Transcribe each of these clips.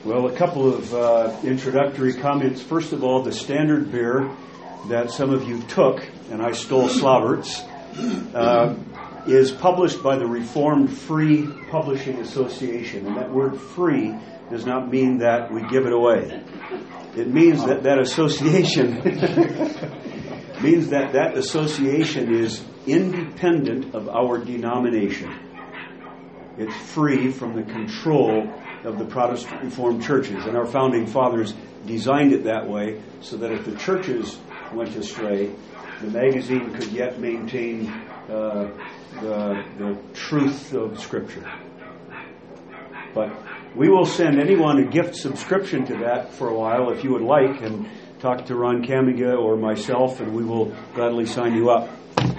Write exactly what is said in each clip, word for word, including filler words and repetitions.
Well, a couple of uh, introductory comments. First of all, the standard beer that some of you took, and I stole Slobberts, uh, is published by the Reformed Free Publishing Association. And that word free does not mean that we give it away. It means that that association means that that association is independent of our denomination. It's free from the control of the Protestant Reformed churches. And our founding fathers designed it that way so that if the churches went astray, the magazine could yet maintain uh, the, the truth of Scripture. But we will send anyone a gift subscription to that for a while if you would like, and talk to Ron Camiga or myself, and we will gladly sign you up.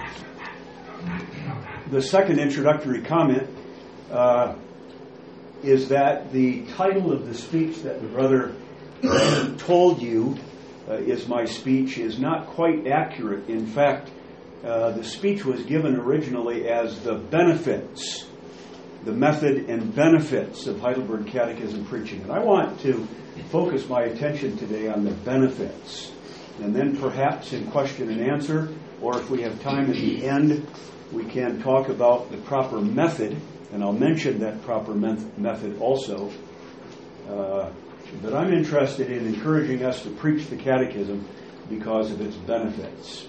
The second introductory comment uh, is that the title of the speech that the brother told you uh, is my speech is not quite accurate. In fact, uh, the speech was given originally as the benefits, the method and benefits of Heidelberg Catechism preaching. And I want to focus my attention today on the benefits. And then perhaps in question and answer, or if we have time at the end, we can talk about the proper method. And I'll mention that proper method also. Uh, but I'm interested in encouraging us to preach the catechism because of its benefits.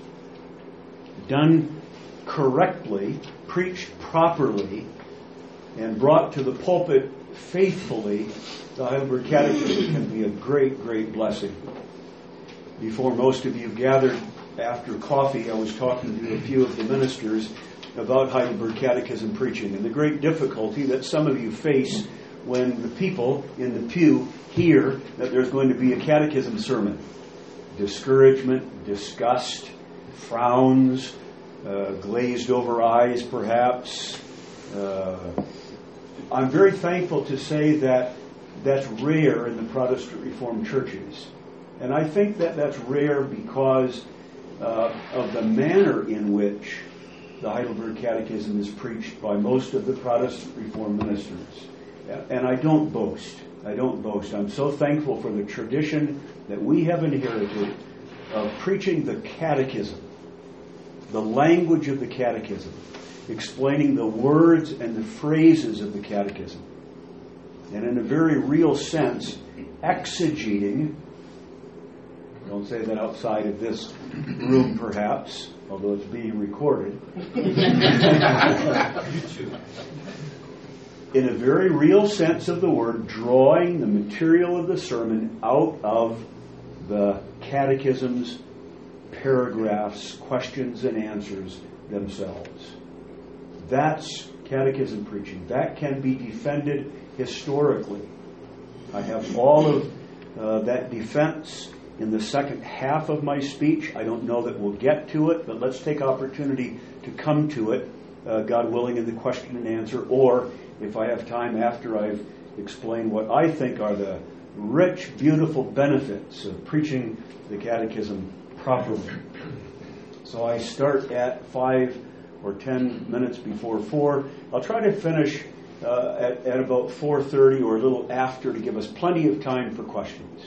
Done correctly, preached properly, and brought to the pulpit faithfully, the Heidelberg Catechism can be a great, great blessing. Before most of you gathered after coffee, I was talking to a few of the ministers about Heidelberg Catechism preaching and the great difficulty that some of you face when the people in the pew hear that there's going to be a catechism sermon. Discouragement, disgust, frowns, uh, glazed over eyes perhaps. Uh, I'm very thankful to say that that's rare in the Protestant Reformed churches. And I think that that's rare because uh, of the manner in which the Heidelberg Catechism is preached by most of the Protestant Reformed ministers. And I don't boast. I don't boast. I'm so thankful for the tradition that we have inherited of preaching the catechism, the language of the catechism, explaining the words and the phrases of the catechism. And in a very real sense, exegeting, don't say that outside of this room perhaps, although it's being recorded. In a very real sense of the word, drawing the material of the sermon out of the catechism's paragraphs, questions and answers themselves. That's catechism preaching. That can be defended historically. I have all of uh, that defense in the second half of my speech. I don't know that we'll get to it, but let's take opportunity to come to it, uh, God willing, in the question and answer, or if I have time after I've explained what I think are the rich, beautiful benefits of preaching the catechism properly. So I start at five or ten minutes before four. I'll try to finish uh, at, at about four thirty or a little after to give us plenty of time for questions.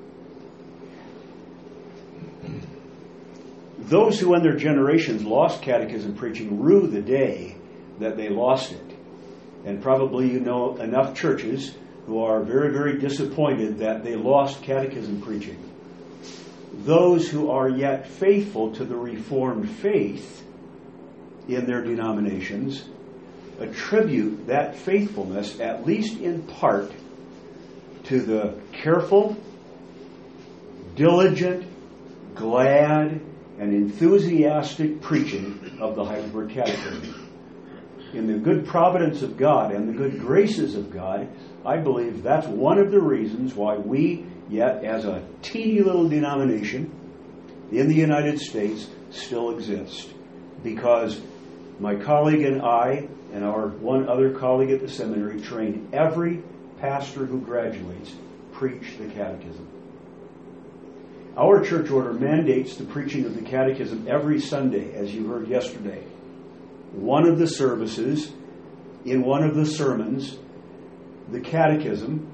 Those who in their generations lost catechism preaching rue the day that they lost it. And probably you know enough churches who are very, very disappointed that they lost catechism preaching. Those who are yet faithful to the Reformed faith in their denominations attribute that faithfulness, at least in part, to the careful, diligent, glad, and enthusiastic preaching of the Heidelberg Catechism. In the good providence of God and the good graces of God, I believe that's one of the reasons why we, yet as a teeny little denomination in the United States, still exist. Because my colleague and I and our one other colleague at the seminary train every pastor who graduates preach the catechism. Our church order mandates the preaching of the catechism every Sunday, as you heard yesterday. One of the services, in one of the sermons, the catechism,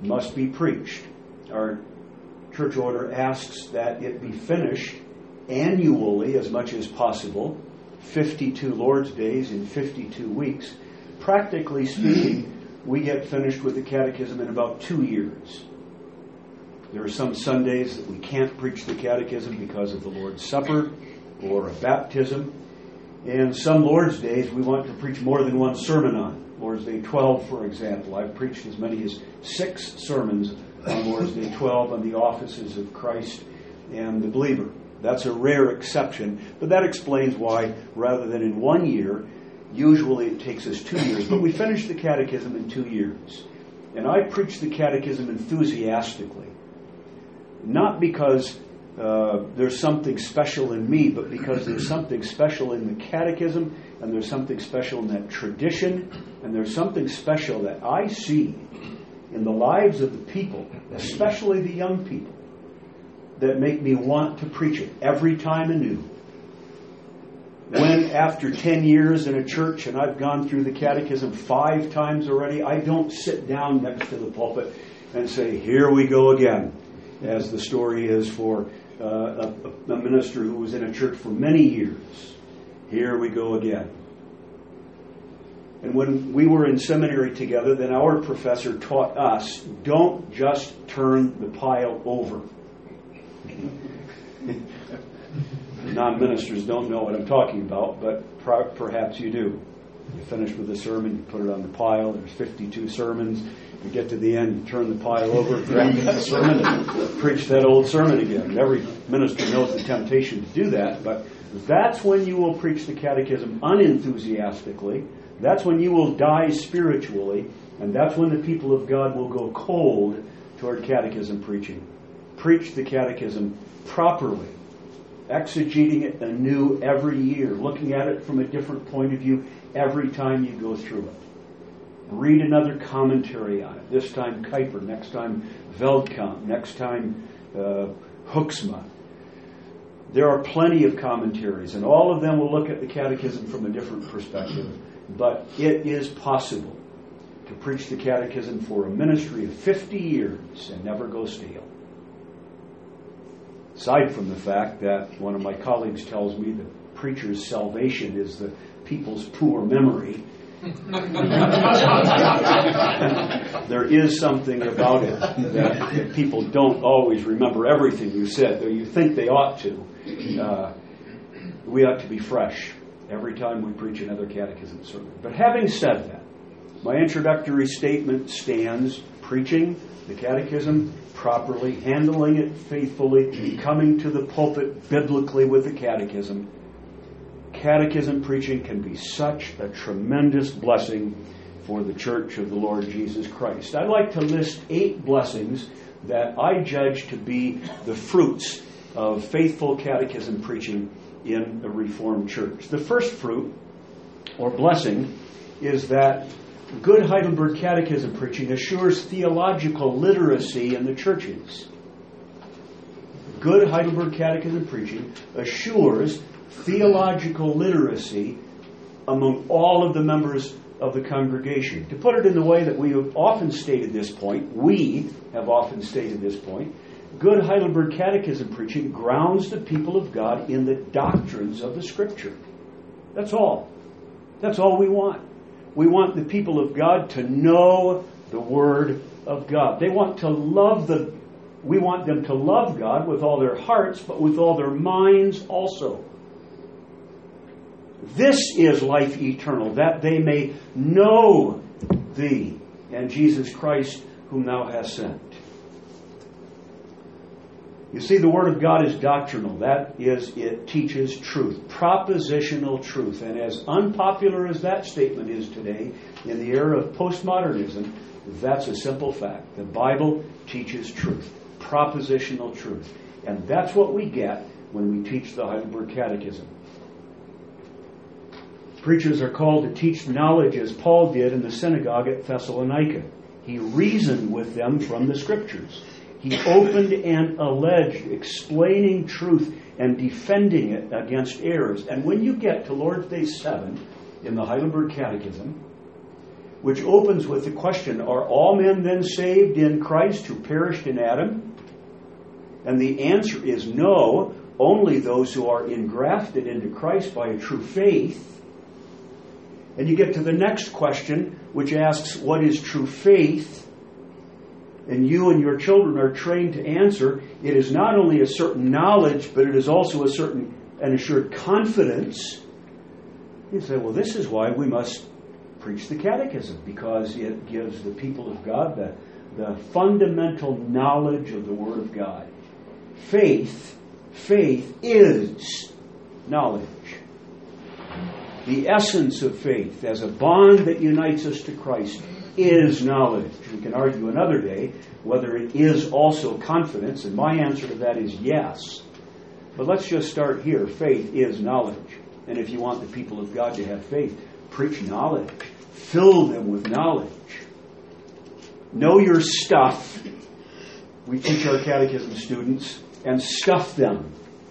must be preached. Our church order asks that it be finished annually as much as possible, fifty-two Lord's Days in fifty-two weeks. Practically speaking, we get finished with the catechism in about two years. There are some Sundays that we can't preach the catechism because of the Lord's Supper or a baptism. And some Lord's Days we want to preach more than one sermon on. Lord's Day twelve, for example. I've preached as many as six sermons on Lord's Day twelve on the offices of Christ and the believer. That's a rare exception, but that explains why, rather than in one year, usually it takes us two years. But we finish the catechism in two years. And I preach the catechism enthusiastically. Not because uh, there's something special in me, but because there's something special in the catechism, and there's something special in that tradition, and there's something special that I see in the lives of the people, especially the young people, that make me want to preach it every time anew. When, after ten years in a church, and I've gone through the catechism five times already, I don't sit down next to the pulpit and say, here we go again, as the story is for uh, a, a minister who was in a church for many years. Here we go again. And when we were in seminary together, then our professor taught us, don't just turn the pile over. Non-ministers don't know what I'm talking about, but per- perhaps you do. You finish with a sermon, you put it on the pile, there's fifty-two sermons, you get to the end, you turn the pile over, grab that sermon, and preach that old sermon again. Every minister knows the temptation to do that, but that's when you will preach the catechism unenthusiastically. That's when you will die spiritually, and that's when the people of God will go cold toward catechism preaching. Preach the catechism properly, exegeting it anew every year, looking at it from a different point of view every time you go through it. Read another commentary on it. This time Kuyper, next time Veldkamp, next time uh, Hoeksma. There are plenty of commentaries, and all of them will look at the catechism from a different perspective. But it is possible to preach the catechism for a ministry of fifty years and never go stale. Aside from the fact that one of my colleagues tells me the preacher's salvation is the people's poor memory, there is something about it that people don't always remember everything you said, though you think they ought to. Uh, we ought to be fresh every time we preach another catechism sermon. But having said that, my introductory statement stands: preaching the catechism properly, handling it faithfully, coming to the pulpit biblically with the catechism. Catechism preaching can be such a tremendous blessing for the Church of the Lord Jesus Christ. I'd like to list eight blessings that I judge to be the fruits of faithful catechism preaching in a Reformed church. The first fruit, or blessing, is that good Heidelberg Catechism preaching assures theological literacy in the churches. Good Heidelberg Catechism preaching assures theological literacy among all of the members of the congregation. To put it in the way that we have often stated this point, we have often stated this point, good Heidelberg Catechism preaching grounds the people of God in the doctrines of the Scripture. That's all. That's all we want. We want the people of God to know the Word of God. They want to love the, we want them to love God with all their hearts, but with all their minds also. This is life eternal, that they may know Thee and Jesus Christ whom Thou hast sent. You see, the Word of God is doctrinal. That is, it teaches truth, propositional truth. And as unpopular as that statement is today, in the era of postmodernism, that's a simple fact. The Bible teaches truth, propositional truth. And that's what we get when we teach the Heidelberg Catechism. Preachers are called to teach knowledge as Paul did in the synagogue at Thessalonica. He reasoned with them from the Scriptures. He opened and alleged, explaining truth and defending it against errors. And when you get to Lord's Day seven in the Heidelberg Catechism, which opens with the question, are all men then saved in Christ who perished in Adam? And the answer is no, only those who are engrafted into Christ by a true faith. And you get to the next question, which asks, what is true faith? And you and your children are trained to answer, it is not only a certain knowledge, but it is also a certain and assured confidence. You say, well, this is why we must preach the catechism, because it gives the people of God the, the fundamental knowledge of the Word of God. Faith, faith is knowledge. The essence of faith as a bond that unites us to Christ is knowledge. We can argue another day whether it is also confidence, and my answer to that is yes. But let's just start here. Faith is knowledge. And if you want the people of God to have faith, preach knowledge. Fill them with knowledge. Know your stuff. We teach our catechism students, and stuff them.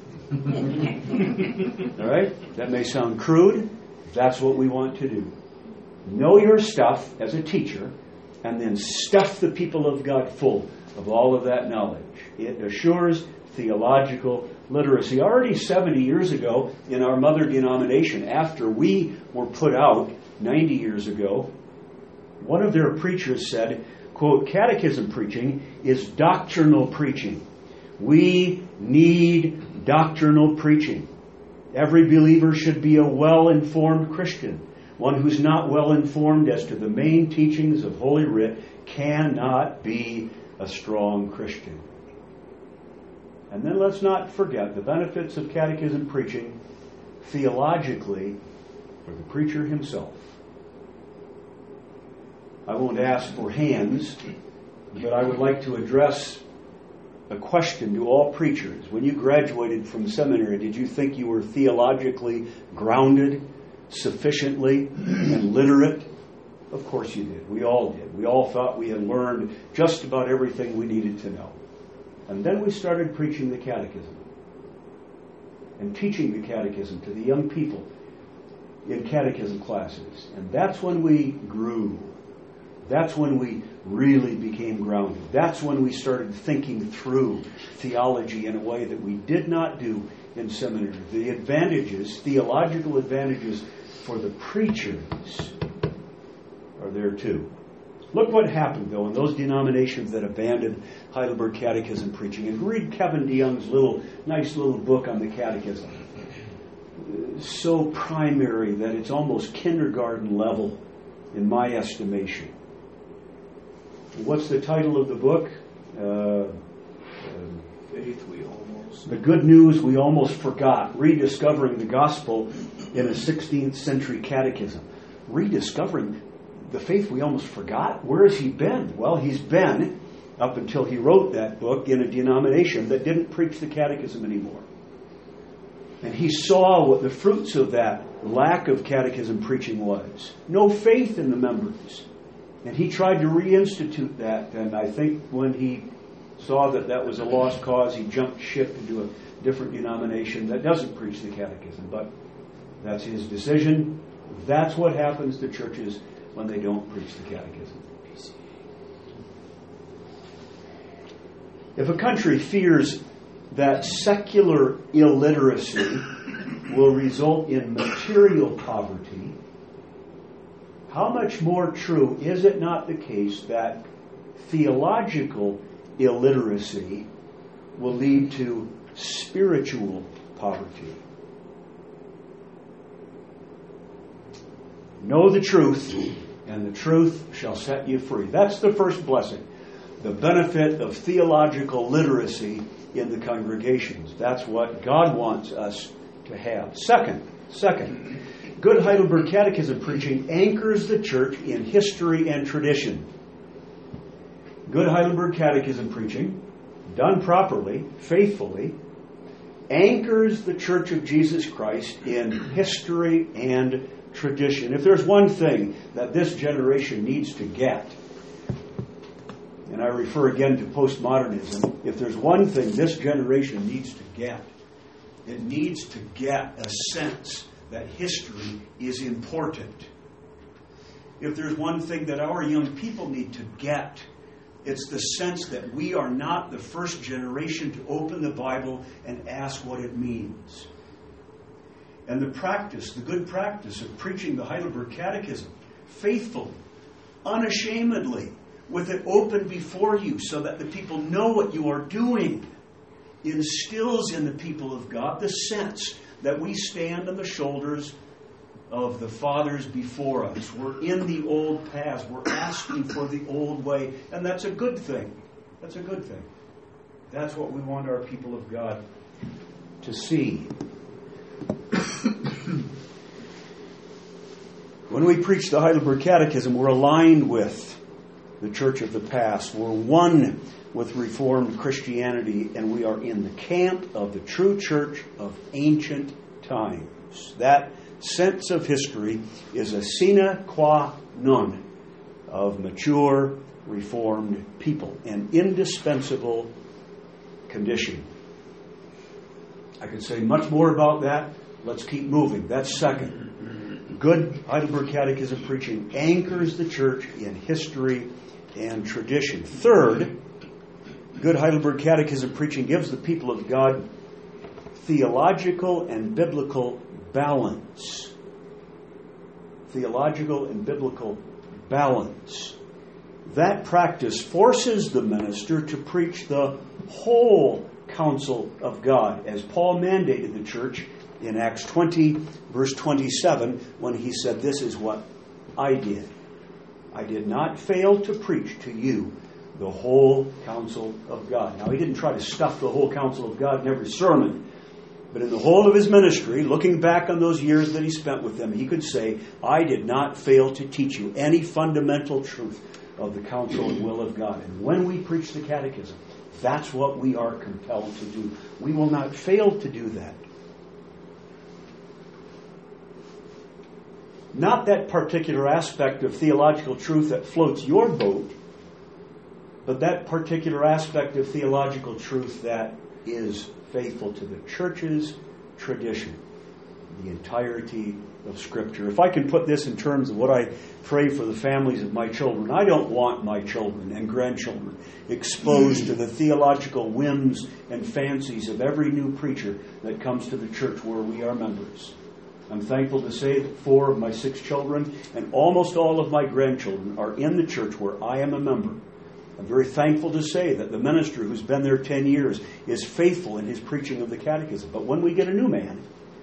All right? That may sound crude. That's what we want to do. Know your stuff as a teacher, and then stuff the people of God full of all of that knowledge. It assures theological literacy. Already seventy years ago, in our mother denomination, after we were put out ninety years ago, one of their preachers said, quote, catechism preaching is doctrinal preaching. We need doctrinal preaching. Every believer should be a well-informed Christian. One who's not well-informed as to the main teachings of Holy Writ cannot be a strong Christian. And then let's not forget the benefits of catechism preaching theologically for the preacher himself. I won't ask for hands, but I would like to address a question to all preachers. When you graduated from seminary, did you think you were theologically grounded sufficiently and literate? Of course you did. We all did. We all thought we had learned just about everything we needed to know. And then we started preaching the catechism and teaching the catechism to the young people in catechism classes. And that's when we grew. That's when we really became grounded. That's when we started thinking through theology in a way that we did not do in seminary. The advantages, theological advantages for the preachers are there too. Look what happened, though, in those denominations that abandoned Heidelberg Catechism preaching. And read Kevin DeYoung's little, nice little book on the catechism. So primary that it's almost kindergarten level in my estimation. What's the title of the book? Uh, Faith we almost... The Good News We Almost Forgot. Rediscovering the Gospel in a sixteenth century catechism. Rediscovering the faith we almost forgot? Where has he been? Well, he's been, up until he wrote that book, in a denomination that didn't preach the catechism anymore. And he saw what the fruits of that lack of catechism preaching was. No faith in the members. And he tried to reinstitute that, and I think when he saw that that was a lost cause, he jumped ship into a different denomination that doesn't preach the catechism. But that's his decision. That's what happens to churches when they don't preach the catechism. If a country fears that secular illiteracy will result in material poverty, how much more true is it not the case that theological illiteracy will lead to spiritual poverty? Know the truth, and the truth shall set you free. That's the first blessing, the benefit of theological literacy in the congregations. That's what God wants us to have. Second, second, good Heidelberg Catechism preaching anchors the church in history and tradition. Good Heidelberg Catechism preaching, done properly, faithfully, anchors the Church of Jesus Christ in history and tradition. If there's one thing that this generation needs to get, and I refer again to postmodernism, if there's one thing this generation needs to get, it needs to get a sense that history is important. if there's one thing that our young people need to get, it's the sense that we are not the first generation to open the Bible and ask what it means. And the practice, the good practice of preaching the Heidelberg Catechism faithfully, unashamedly, with it open before you so that the people know what you are doing, instills in the people of God the sense that we stand on the shoulders of the fathers before us. We're in the old paths. We're asking for the old way. And that's a good thing. That's a good thing. That's what we want our people of God to see. When we preach the Heidelberg Catechism, we're aligned with the church of the past. We're one with Reformed Christianity, and we are in the camp of the true church of ancient times. That sense of history is a sine qua non of mature Reformed people, an indispensable condition. I could say much more about that. Let's keep moving. That's second. Good Heidelberg Catechism preaching anchors the church in history and tradition. Third, good Heidelberg Catechism preaching gives the people of God theological and biblical balance. Theological and biblical balance. That practice forces the minister to preach the whole counsel of God, as Paul mandated the church in Acts twenty, verse twenty-seven, when he said, "This is what I did. I did not fail to preach to you the whole counsel of God." Now, he didn't try to stuff the whole counsel of God in every sermon, but in the whole of his ministry, looking back on those years that he spent with them, he could say, "I did not fail to teach you any fundamental truth of the counsel and will of God." And when we preach the catechism, that's what we are compelled to do. We will not fail to do that. Not that particular aspect of theological truth that floats your boat, but that particular aspect of theological truth that is faithful to the church's tradition, the entirety of Scripture. If I can put this in terms of what I pray for the families of my children, I don't want my children and grandchildren exposed to the theological whims and fancies of every new preacher that comes to the church where we are members. I'm thankful to say that four of my six children and almost all of my grandchildren are in the church where I am a member. I'm very thankful to say that the minister who's been there ten years is faithful in his preaching of the catechism. But when we get a new man,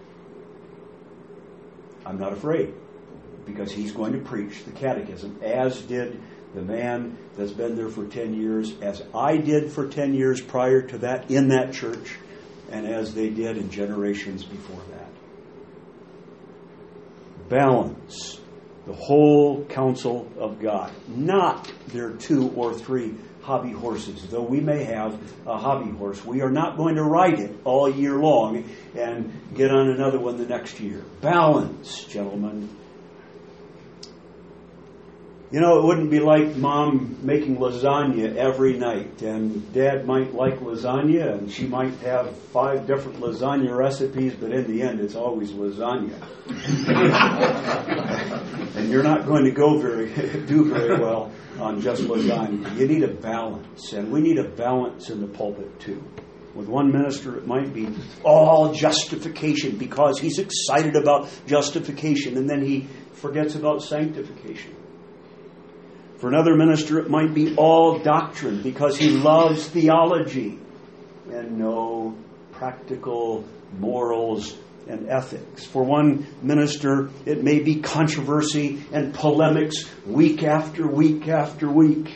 I'm not afraid, because he's going to preach the catechism, as did the man that's been there for ten years, as I did for ten years prior to that in that church, and as they did in generations before that. Balance the whole counsel of God, not their two or three hobby horses. Though we may have a hobby horse, we are not going to ride it all year long and get on another one the next year. Balance, gentlemen. You know, it wouldn't be like Mom making lasagna every night, and Dad might like lasagna, and she might have five different lasagna recipes, but in the end, it's always lasagna. And you're not going to go very do very well on just lasagna. You need a balance, and we need a balance in the pulpit too. With one minister, it might be all justification because he's excited about justification, and then he forgets about sanctification. For another minister, it might be all doctrine because he loves theology and no practical morals and ethics. For one minister, it may be controversy and polemics week after week after week.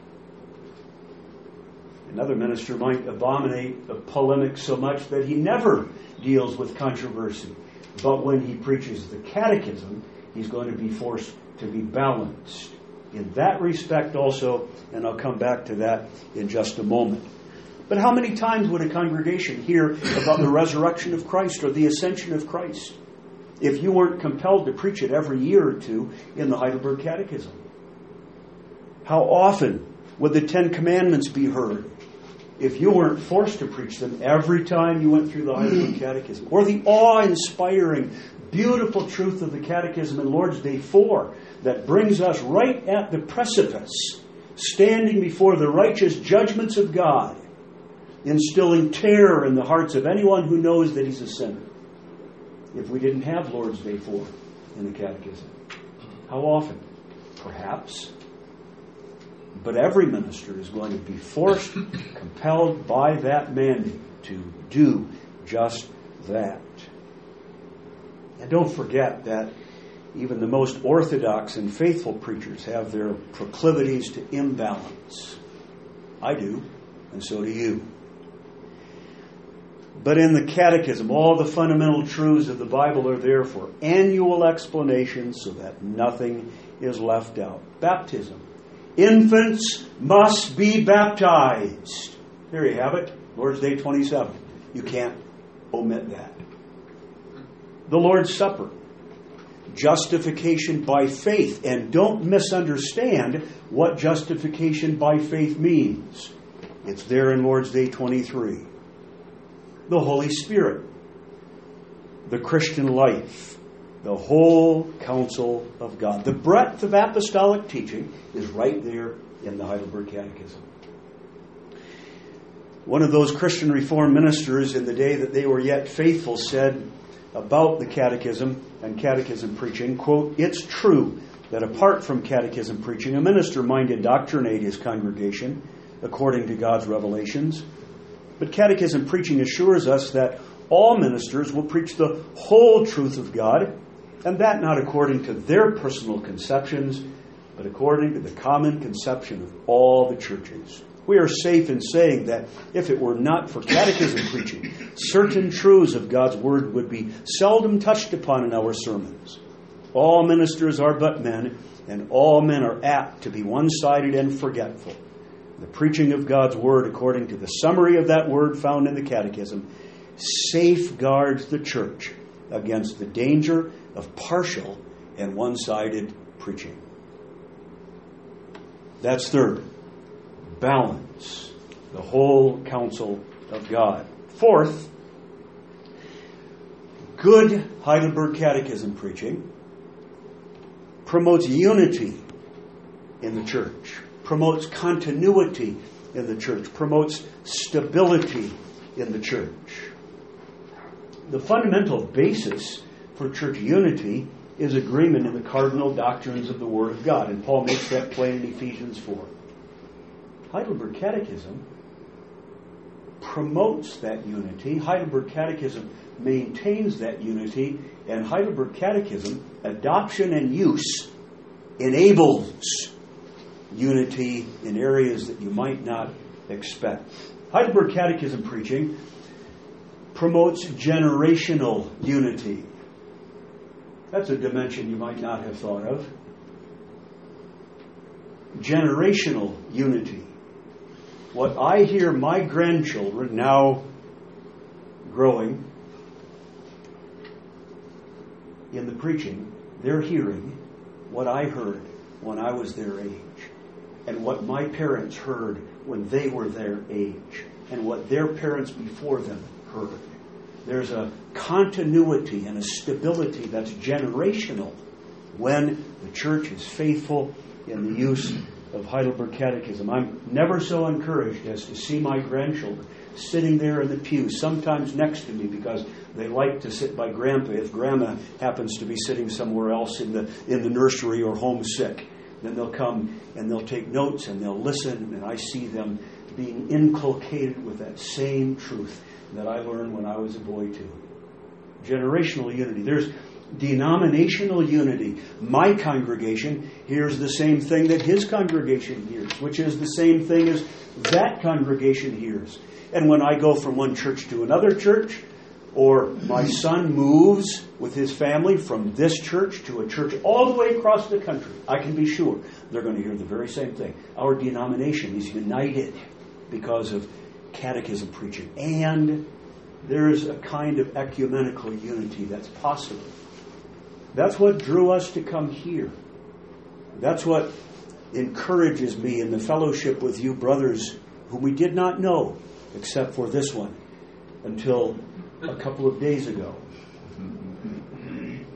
Another minister might abominate a polemic so much that he never deals with controversy. But when he preaches the catechism, he's going to be forced to be balanced in that respect also, and I'll come back to that in just a moment. But how many times would a congregation hear about the resurrection of Christ or the ascension of Christ if you weren't compelled to preach it every year or two in the Heidelberg Catechism? How often would the Ten Commandments be heard if you weren't forced to preach them every time you went through the Heidelberg Catechism? Or the awe-inspiring beautiful truth of the Catechism in Lord's Day four that brings us right at the precipice, standing before the righteous judgments of God, instilling terror in the hearts of anyone who knows that he's a sinner. If we didn't have Lord's Day four in the Catechism, how often? Perhaps. But every minister is going to be forced, compelled by that mandate to do just that. And don't forget that even the most orthodox and faithful preachers have their proclivities to imbalance. I do, and so do you. But in the Catechism, all the fundamental truths of the Bible are there for annual explanation so that nothing is left out. Baptism. Infants must be baptized. There you have it. Lord's Day twenty-seven. You can't omit that. The Lord's Supper. Justification by faith. And don't misunderstand what justification by faith means. It's there in Lord's Day twenty-three. The Holy Spirit. The Christian life. The whole counsel of God. The breadth of apostolic teaching is right there in the Heidelberg Catechism. One of those Christian Reformed ministers in the day that they were yet faithful said about the Catechism and catechism preaching, quote, "It's true that apart from catechism preaching, a minister might indoctrinate his congregation according to God's revelations. But catechism preaching assures us that all ministers will preach the whole truth of God, and that not according to their personal conceptions, but according to the common conception of all the churches. We are safe in saying that if it were not for catechism preaching, certain truths of God's Word would be seldom touched upon in our sermons. All ministers are but men, and all men are apt to be one-sided and forgetful. The preaching of God's Word, according to the summary of that Word found in the Catechism, safeguards the church against the danger of partial and one-sided preaching." That's third. Balance. The whole counsel of God. Fourth, good Heidelberg Catechism preaching promotes unity in the church, promotes continuity in the church, promotes stability in the church. The fundamental basis for church unity is agreement in the cardinal doctrines of the Word of God, and Paul makes that plain in Ephesians four. Heidelberg Catechism promotes that unity. Heidelberg Catechism maintains that unity, and Heidelberg Catechism, adoption and use, enables unity in areas that you might not expect. Heidelberg Catechism preaching promotes generational unity. That's a dimension you might not have thought of. Generational unity. What I hear my grandchildren, now growing, in the preaching, they're hearing what I heard when I was their age, and what my parents heard when they were their age, and what their parents before them heard. There's a continuity and a stability that's generational when the church is faithful in the use of Heidelberg Catechism. I'm never so encouraged as to see my grandchildren sitting there in the pew, sometimes next to me because they like to sit by Grandpa if Grandma happens to be sitting somewhere else in the in the nursery or homesick. Then they'll come and they'll take notes and they'll listen, and I see them being inculcated with that same truth that I learned when I was a boy too. Generational unity. There's denominational unity. My congregation hears the same thing that his congregation hears, which is the same thing as that congregation hears. And when I go from one church to another church, or my son moves with his family from this church to a church all the way across the country, I can be sure they're going to hear the very same thing. Our denomination is united because of catechism preaching. And there's a kind of ecumenical unity that's possible. That's what drew us to come here. That's what encourages me in the fellowship with you brothers whom we did not know, except for this one, until a couple of days ago.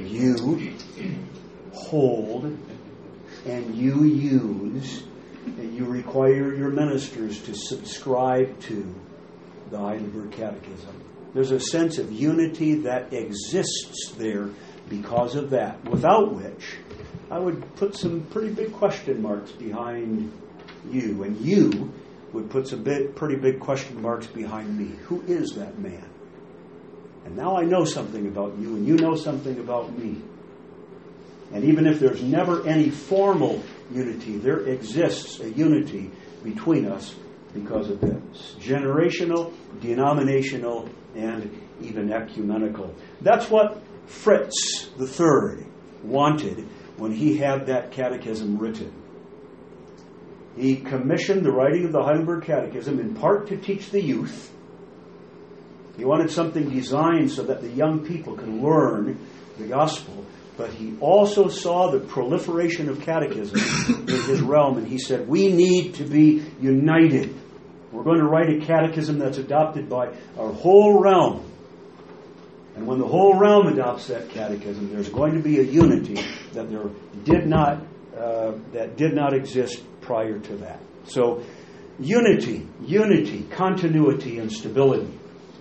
you hold and you use, and you require your ministers to subscribe to the Heidelberg Catechism. There's a sense of unity that exists there because of that, without which I would put some pretty big question marks behind you, and you would put some big, pretty big question marks behind me. Who is that man? And now I know something about you, and you know something about me. And even if there's never any formal unity, there exists a unity between us because of this. Generational, denominational, and even ecumenical. That's what Fritz the Third wanted when he had that catechism written. He commissioned the writing of the Heidelberg Catechism in part to teach the youth. He wanted something designed so that the young people can learn the gospel. But he also saw the proliferation of catechisms in his realm, and he said, we need to be united. We're going to write a catechism that's adopted by our whole realm. And when the whole realm adopts that catechism, there's going to be a unity that there did not uh, that did not exist prior to that. So, unity, unity, continuity, and stability.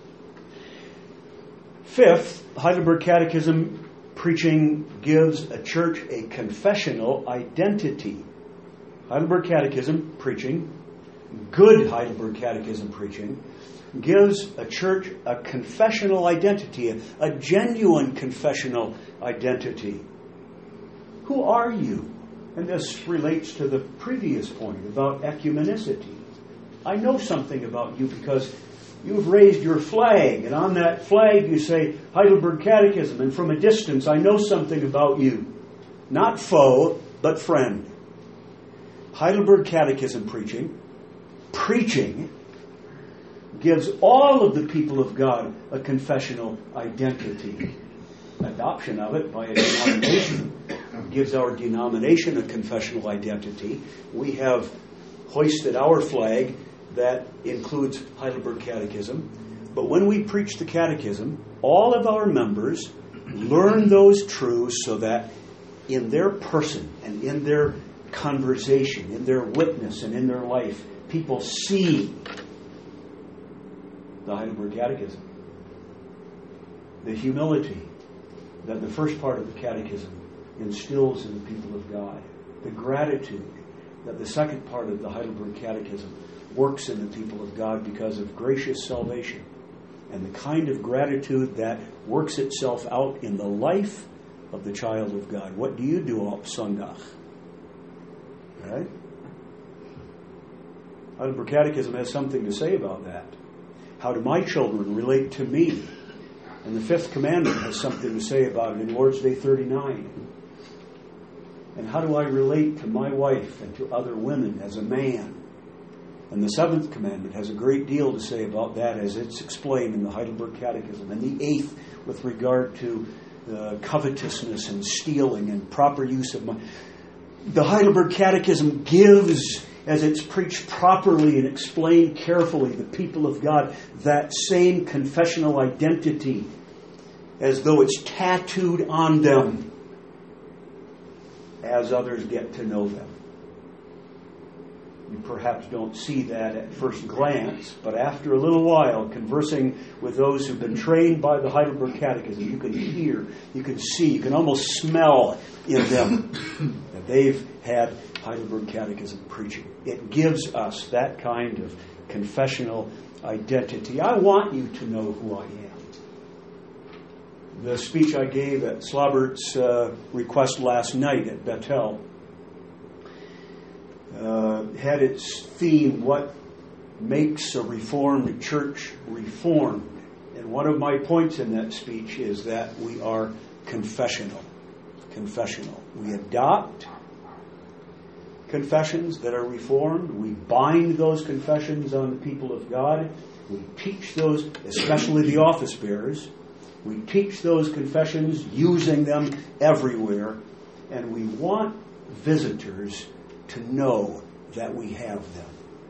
Fifth, Heidelberg Catechism preaching gives a church a confessional identity. Heidelberg Catechism preaching, good Heidelberg Catechism preaching, gives a church a confessional identity, a, a genuine confessional identity. Who are you? And this relates to the previous point about ecumenicity. I know something about you because you've raised your flag, and on that flag you say Heidelberg Catechism, and from a distance I know something about you. Not foe, but friend. Heidelberg Catechism preaching, preaching, gives all of the people of God a confessional identity. Adoption of it by a denomination gives our denomination a confessional identity. We have hoisted our flag that includes Heidelberg Catechism. But when we preach the Catechism, all of our members learn those truths so that in their person and in their conversation, in their witness and in their life, people see the Heidelberg Catechism. The humility that the first part of the Catechism instills in the people of God. The gratitude that the second part of the Heidelberg Catechism works in the people of God because of gracious salvation. And the kind of gratitude that works itself out in the life of the child of God. What do you do on Sonntag? Right? Heidelberg Catechism has something to say about that. How do my children relate to me? And the fifth commandment has something to say about it in Lord's Day thirty-nine. And how do I relate to my wife and to other women as a man? And the seventh commandment has a great deal to say about that as it's explained in the Heidelberg Catechism. And the eighth with regard to uh, covetousness and stealing and proper use of money. The Heidelberg Catechism gives, as it's preached properly and explained carefully, the people of God that same confessional identity as though it's tattooed on them as others get to know them. You perhaps don't see that at first glance, but after a little while, conversing with those who've been trained by the Heidelberg Catechism, you can hear, you can see, you can almost smell in them that they've had Heidelberg Catechism preaching. It gives us that kind of confessional identity. I want you to know who I am. The speech I gave at Slaubert's uh, request last night at Bethel uh, had its theme, what makes a Reformed church reformed? And one of my points in that speech is that we are confessional. Confessional. We adopt confessions that are reformed. We bind those confessions on the people of God. We teach those, especially the office bearers. We teach those confessions, using them everywhere. And we want visitors to know that we have them.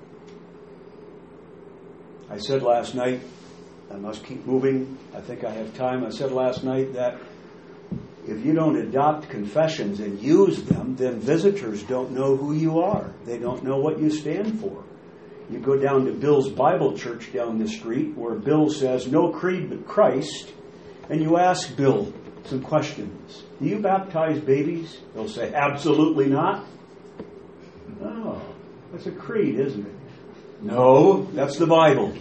I said last night, I must keep moving. I think I have time. I said last night that if you don't adopt confessions and use them, then visitors don't know who you are. They don't know what you stand for. You go down to Bill's Bible Church down the street where Bill says, no creed but Christ, and you ask Bill some questions. Do you baptize babies? He'll say, absolutely not. Oh, that's a creed, isn't it? No, that's the Bible.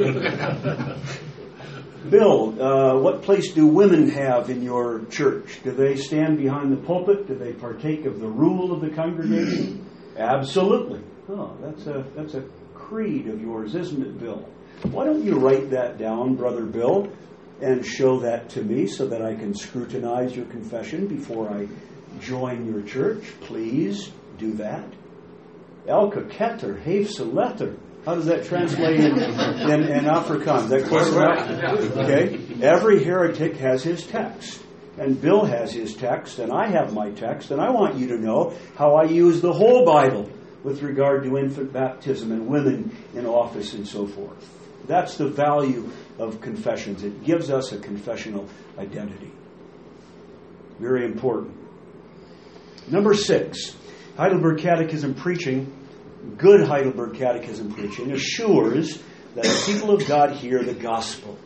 Bill, uh, what place do women have in your church? Do they stand behind the pulpit? Do they partake of the rule of the congregation? Absolutely. Oh, that's a that's a creed of yours, isn't it, Bill? Why don't you write that down, Brother Bill, and show that to me so that I can scrutinize your confession before I join your church? Please do that. Elke Ketter, Heeft Letter. How does that translate in, in, in Afrikaans? Is that close enough? Okay. Every heretic has his text. And Bill has his text, and I have my text, and I want you to know how I use the whole Bible with regard to infant baptism and women in office and so forth. That's the value of confessions. It gives us a confessional identity. Very important. Number six, Heidelberg Catechism preaching, good Heidelberg Catechism preaching, assures that the people of God hear the gospel.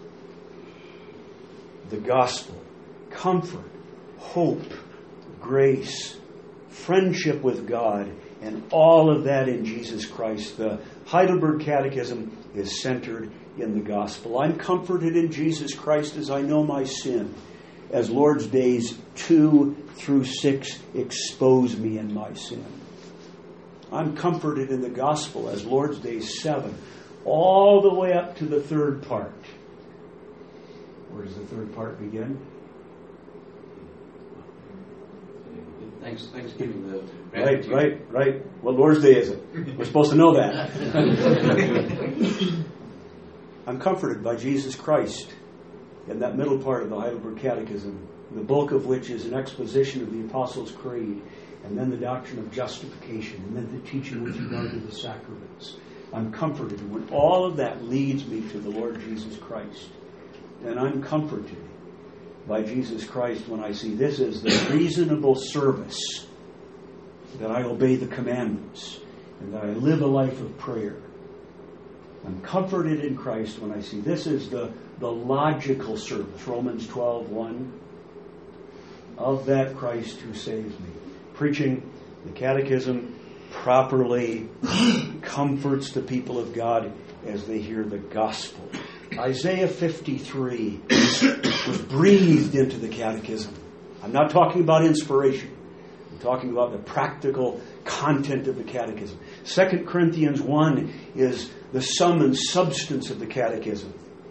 The gospel. Comfort, hope, grace, friendship with God, and all of that in Jesus Christ. The Heidelberg Catechism is centered in the gospel. I'm comforted in Jesus Christ as I know my sin, as Lord's days two through six expose me in my sin. I'm comforted in the gospel as Lord's days seven, all the way up to the third part. Where does the third part begin? Thanks, Thanksgiving. The right, right, right. What Lord's Day is it? We're supposed to know that. I'm comforted by Jesus Christ in that middle part of the Heidelberg Catechism, the bulk of which is an exposition of the Apostles' Creed, and then the doctrine of justification, and then the teaching with regard to the sacraments. I'm comforted when all of that leads me to the Lord Jesus Christ. And I'm comforted by Jesus Christ when I see this is the reasonable service, that I obey the commandments, and that I live a life of prayer. I'm comforted in Christ when I see this is the, the logical service, Romans twelve one, of that Christ who saves me. Preaching the catechism properly comforts the people of God as they hear the gospel. Isaiah fifty-three was breathed into the catechism. I'm not talking about inspiration. I'm talking about the practical content of the catechism. Second Corinthians one is the sum and substance of the catechism.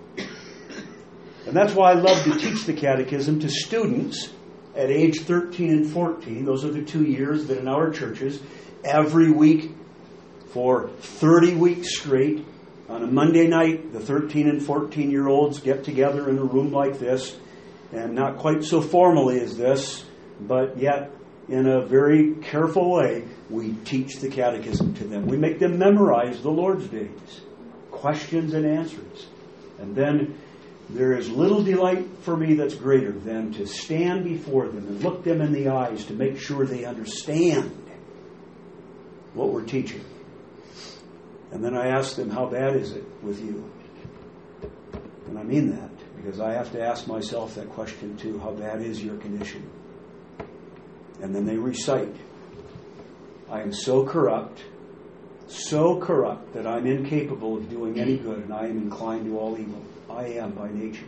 And that's why I love to teach the catechism to students at age thirteen and fourteen. Those are the two years that in our churches, every week for thirty weeks straight, on a Monday night, the thirteen and fourteen-year-olds get together in a room like this, and not quite so formally as this, but yet in a very careful way, we teach the catechism to them. We make them memorize the Lord's days, questions and answers. And then there is little delight for me that's greater than to stand before them and look them in the eyes to make sure they understand what we're teaching. And then I ask them, how bad is it with you? And I mean that, because I have to ask myself that question too. How bad is your condition? And then they recite, I am so corrupt, so corrupt that I'm incapable of doing any good, and I am inclined to all evil. I am by nature.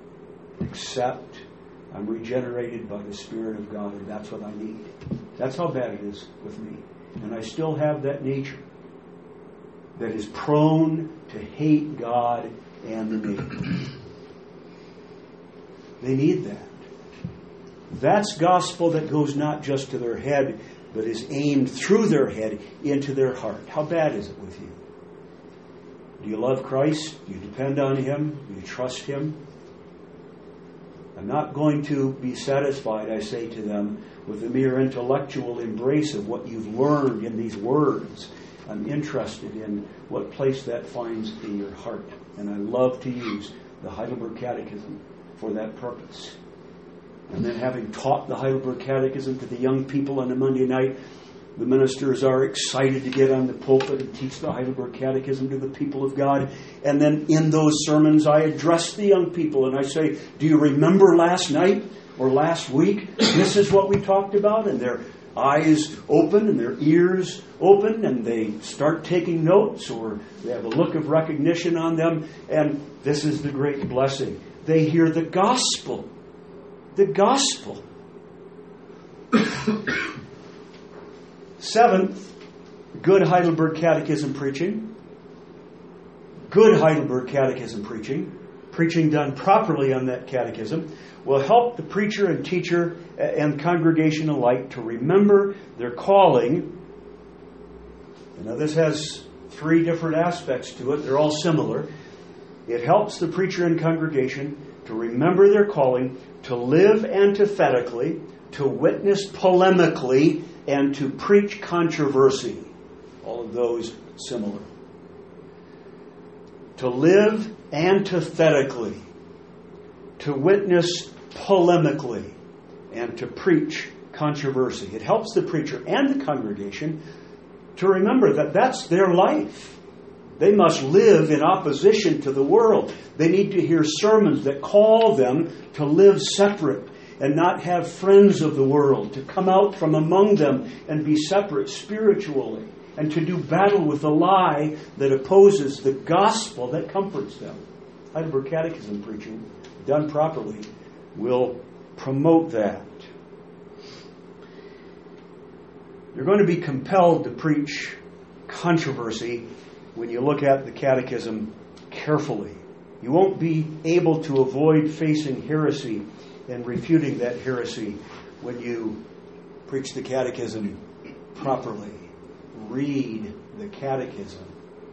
Except I'm regenerated by the Spirit of God, and that's what I need. That's how bad it is with me. And I still have that nature that is prone to hate God and the neighbor. They need that. That's gospel that goes not just to their head, but is aimed through their head into their heart. How bad is it with you? Do you love Christ? Do you depend on Him? Do you trust Him? I'm not going to be satisfied, I say to them, with the mere intellectual embrace of what you've learned in these words. I'm interested in what place that finds in your heart. And I love to use the Heidelberg Catechism for that purpose. And then having taught the Heidelberg Catechism to the young people on a Monday night, the ministers are excited to get on the pulpit and teach the Heidelberg Catechism to the people of God. And then in those sermons, I address the young people and I say, do you remember last night or last week? This is what we talked about. And their eyes open and their ears open and they start taking notes, or they have a look of recognition on them. And this is the great blessing. They hear the gospel. The gospel. Seventh, good Heidelberg Catechism preaching. Good Heidelberg Catechism preaching, preaching done properly on that catechism, will help the preacher and teacher and congregation alike to remember their calling. Now, this has three different aspects to it. They're all similar. It helps the preacher and congregation to remember their calling, to live antithetically, to witness polemically, and to preach controversy. All of those similar. To live antithetically, to witness polemically, and to preach controversy. It helps the preacher and the congregation to remember that that's their life. They must live in opposition to the world. They need to hear sermons that call them to live separate and not have friends of the world, to come out from among them and be separate spiritually, and to do battle with the lie that opposes the gospel that comforts them. Heidelberg Catechism preaching, done properly, will promote that. You're going to be compelled to preach controversy when you look at the catechism carefully. You won't be able to avoid facing heresy and refuting that heresy when you preach the catechism properly. Read the catechism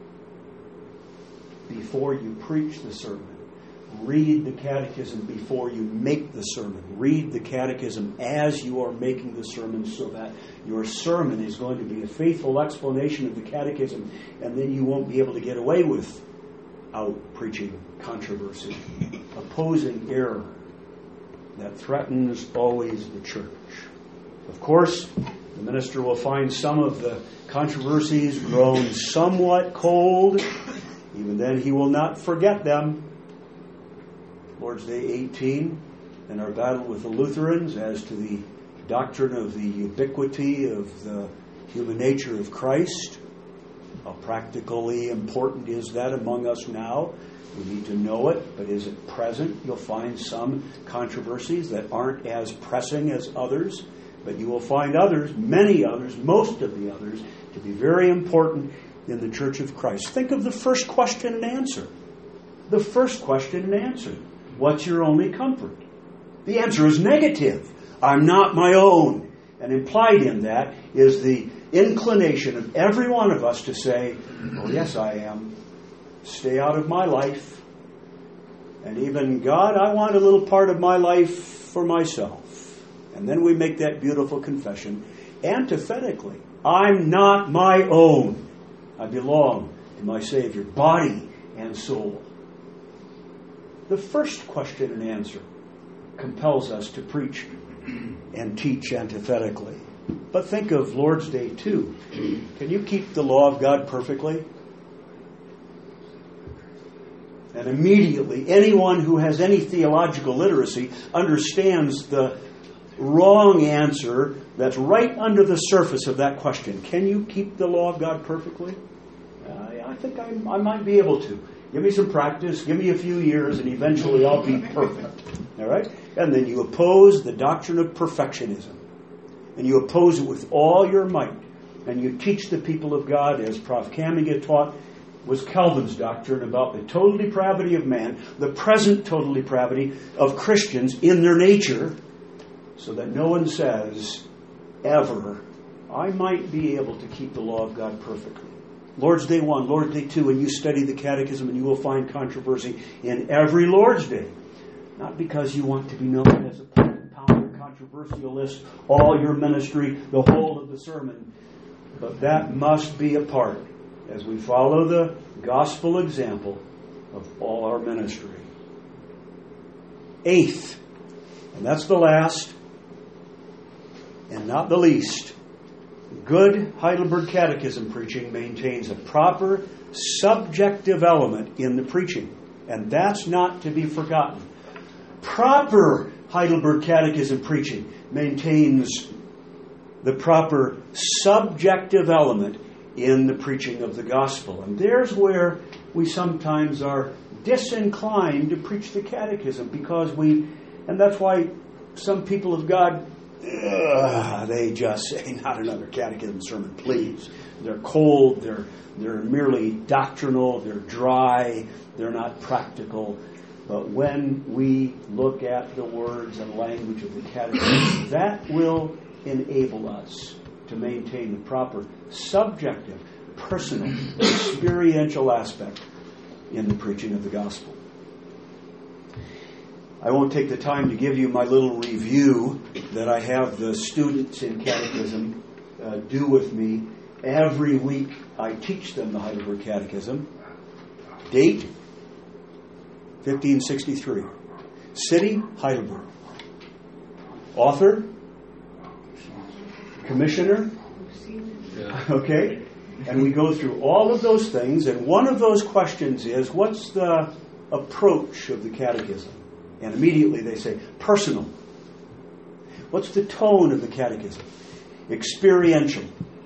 before you preach the sermon. Read the catechism before you make the sermon. Read the catechism as you are making the sermon, so that your sermon is going to be a faithful explanation of the catechism, and then you won't be able to get away with out preaching controversy, opposing error that threatens always the church. Of course, the minister will find some of the controversies grown somewhat cold. Even then, he will not forget them. Lord's Day eighteen, and our battle with the Lutherans as to the doctrine of the ubiquity of the human nature of Christ. How practically important is that among us now? We need to know it, but is it present? You'll find some controversies that aren't as pressing as others, but you will find others, many others, most of the others, to be very important in the Church of Christ. Think of the first question and answer. The first question and answer. What's your only comfort? The answer is negative. I'm not my own. And implied in that is the inclination of every one of us to say, oh yes, I am. Stay out of my life. And even, God, I want a little part of my life for myself. And then we make that beautiful confession. Antithetically, I'm not my own. I belong to my Savior, body and soul. The first question and answer compels us to preach and teach antithetically. But think of Lord's Day too. Can you keep the law of God perfectly? And immediately, anyone who has any theological literacy understands the wrong answer that's right under the surface of that question. Can you keep the law of God perfectly? Uh, I think I, I might be able to. Give me some practice, give me a few years, and eventually I'll be perfect. All right? And then you oppose the doctrine of perfectionism. And you oppose it with all your might. And you teach the people of God, as Professor Kamiga taught, was Calvin's doctrine about the total depravity of man, the present total depravity of Christians in their nature, so that no one says, ever, I might be able to keep the law of God perfectly. Lord's Day one, Lord's Day two, and you study the Catechism and you will find controversy in every Lord's Day. Not because you want to be known as a pounder controversialist, all your ministry, the whole of the sermon, but that must be a part as we follow the gospel example of all our ministry. Eighth, And that's the last, and not the least. Good Heidelberg Catechism preaching maintains a proper subjective element in the preaching. And that's not to be forgotten. Proper Heidelberg Catechism preaching maintains the proper subjective element in the preaching of the gospel. And there's where we sometimes are disinclined to preach the catechism, because we, and that's why some people of God, ugh, they just say, not another catechism sermon, please. They're cold, they're they're merely doctrinal, they're dry, they're not practical. But when we look at the words and language of the catechism, that will enable us to maintain the proper subjective, personal, experiential aspect in the preaching of the gospel. I won't take the time to give you my little review that I have the students in catechism uh, do with me. Every week I teach them the Heidelberg Catechism. Date, fifteen sixty-three. City, Heidelberg. Author, commissioner, okay? And we go through all of those things, and one of those questions is, what's the approach of the catechism? And immediately they say, personal. What's the tone of the catechism? Experiential.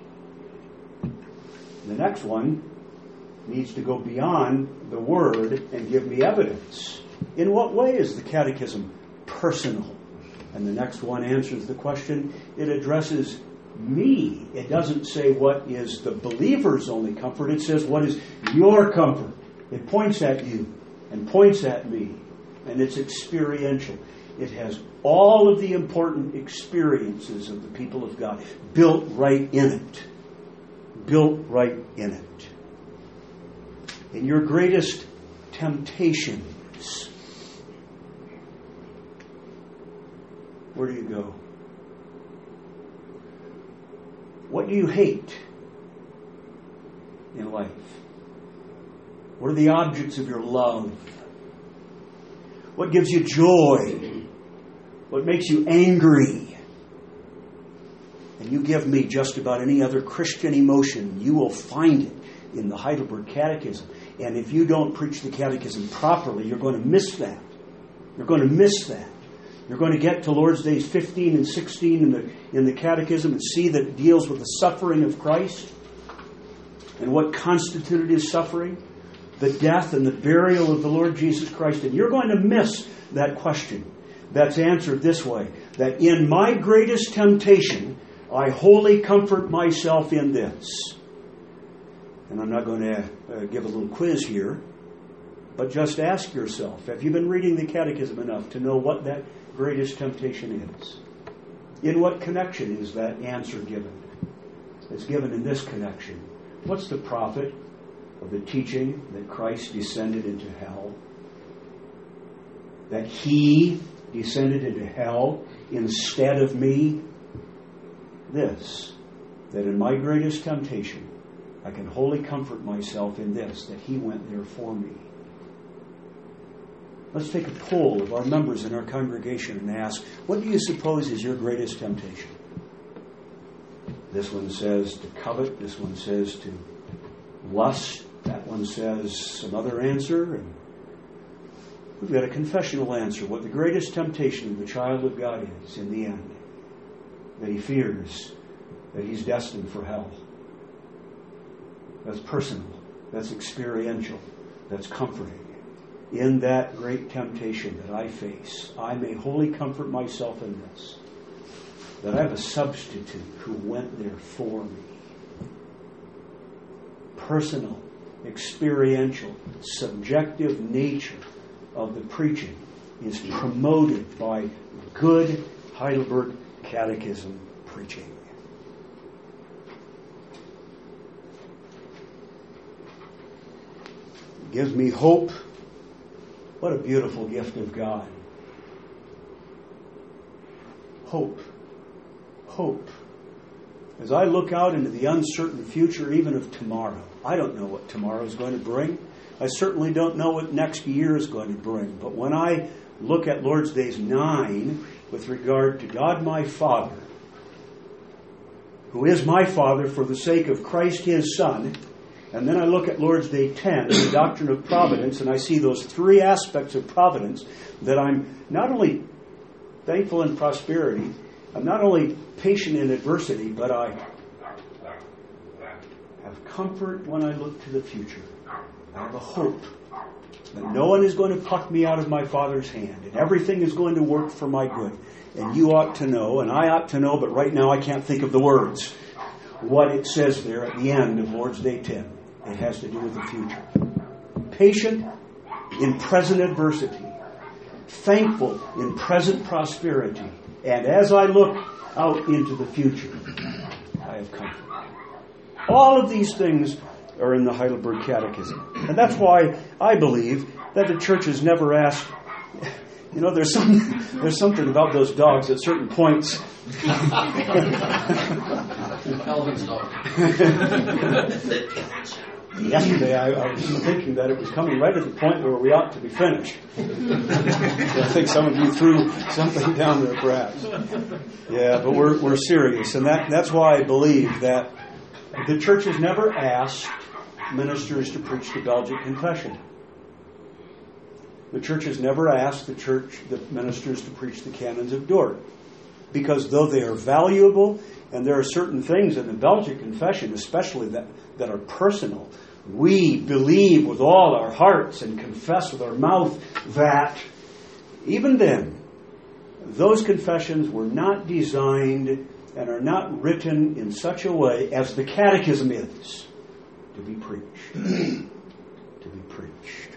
The next one needs to go beyond the word and give me evidence. In what way is the catechism personal? And the next one answers the question. It addresses me. It doesn't say what is the believer's only comfort. It says what is your comfort. It points at you and points at me. And it's experiential. It has all of the important experiences of the people of God built right in it. Built right in it. In your greatest temptations, where do you go? What do you hate in life? What are the objects of your love? What gives you joy? What makes you angry? And you give me just about any other Christian emotion, you will find it in the Heidelberg Catechism. And if you don't preach the catechism properly, you're going to miss that. You're going to miss that. You're going to get to Lord's Days fifteen and sixteen in the, in the catechism and see that it deals with the suffering of Christ and what constituted his suffering, the death and the burial of the Lord Jesus Christ. And you're going to miss that question that's answered this way, that in my greatest temptation, I wholly comfort myself in this. And I'm not going to uh, give a little quiz here, but just ask yourself, have you been reading the catechism enough to know what that greatest temptation is? In what connection is that answer given? It's given in this connection. What's the profit of the teaching that Christ descended into hell? That he descended into hell instead of me? This, that in my greatest temptation, I can wholly comfort myself in this, that he went there for me. Let's take a poll of our members in our congregation and ask, what do you suppose is your greatest temptation? This one says to covet. This one says to lust. That one says some other answer. And we've got a confessional answer. What the greatest temptation of the child of God is in the end. That he fears that he's destined for hell. That's personal. That's experiential. That's comforting. In that great temptation that I face, I may wholly comfort myself in this, that I have a substitute who went there for me. Personal, experiential, subjective nature of the preaching is promoted by good Heidelberg Catechism preaching. It gives me hope. What a beautiful gift of God. Hope. Hope. As I look out into the uncertain future even of tomorrow, I don't know what tomorrow is going to bring. I certainly don't know what next year is going to bring. But when I look at Lord's Days nine with regard to God my Father, who is my Father for the sake of Christ His Son. And then I look at Lord's Day ten, the doctrine of providence, and I see those three aspects of providence that I'm not only thankful in prosperity, I'm not only patient in adversity, but I have comfort when I look to the future. I have a hope that no one is going to pluck me out of my Father's hand, and everything is going to work for my good. And you ought to know, and I ought to know, but right now I can't think of the words, what it says there at the end of Lord's Day ten. It has to do with the future. Patient in present adversity, thankful in present prosperity, and as I look out into the future, I have comfort. All of these things are in the Heidelberg Catechism. And that's why I believe that the church has never asked, you know, there's some, there's something about those dogs at certain points. Calvin's dog. Yesterday I, I was thinking that it was coming right at the point where we ought to be finished. So I think some of you threw something down there perhaps. Yeah, but we're we're serious. And that, that's why I believe that the church has never asked ministers to preach the Belgic Confession. The church has never asked the church, the ministers to preach the Canons of Dort. Because though they are valuable, and there are certain things in the Belgic Confession, especially that, that are personal, we believe with all our hearts and confess with our mouth that even then, those confessions were not designed and are not written in such a way as the Catechism is to be preached. To be preached.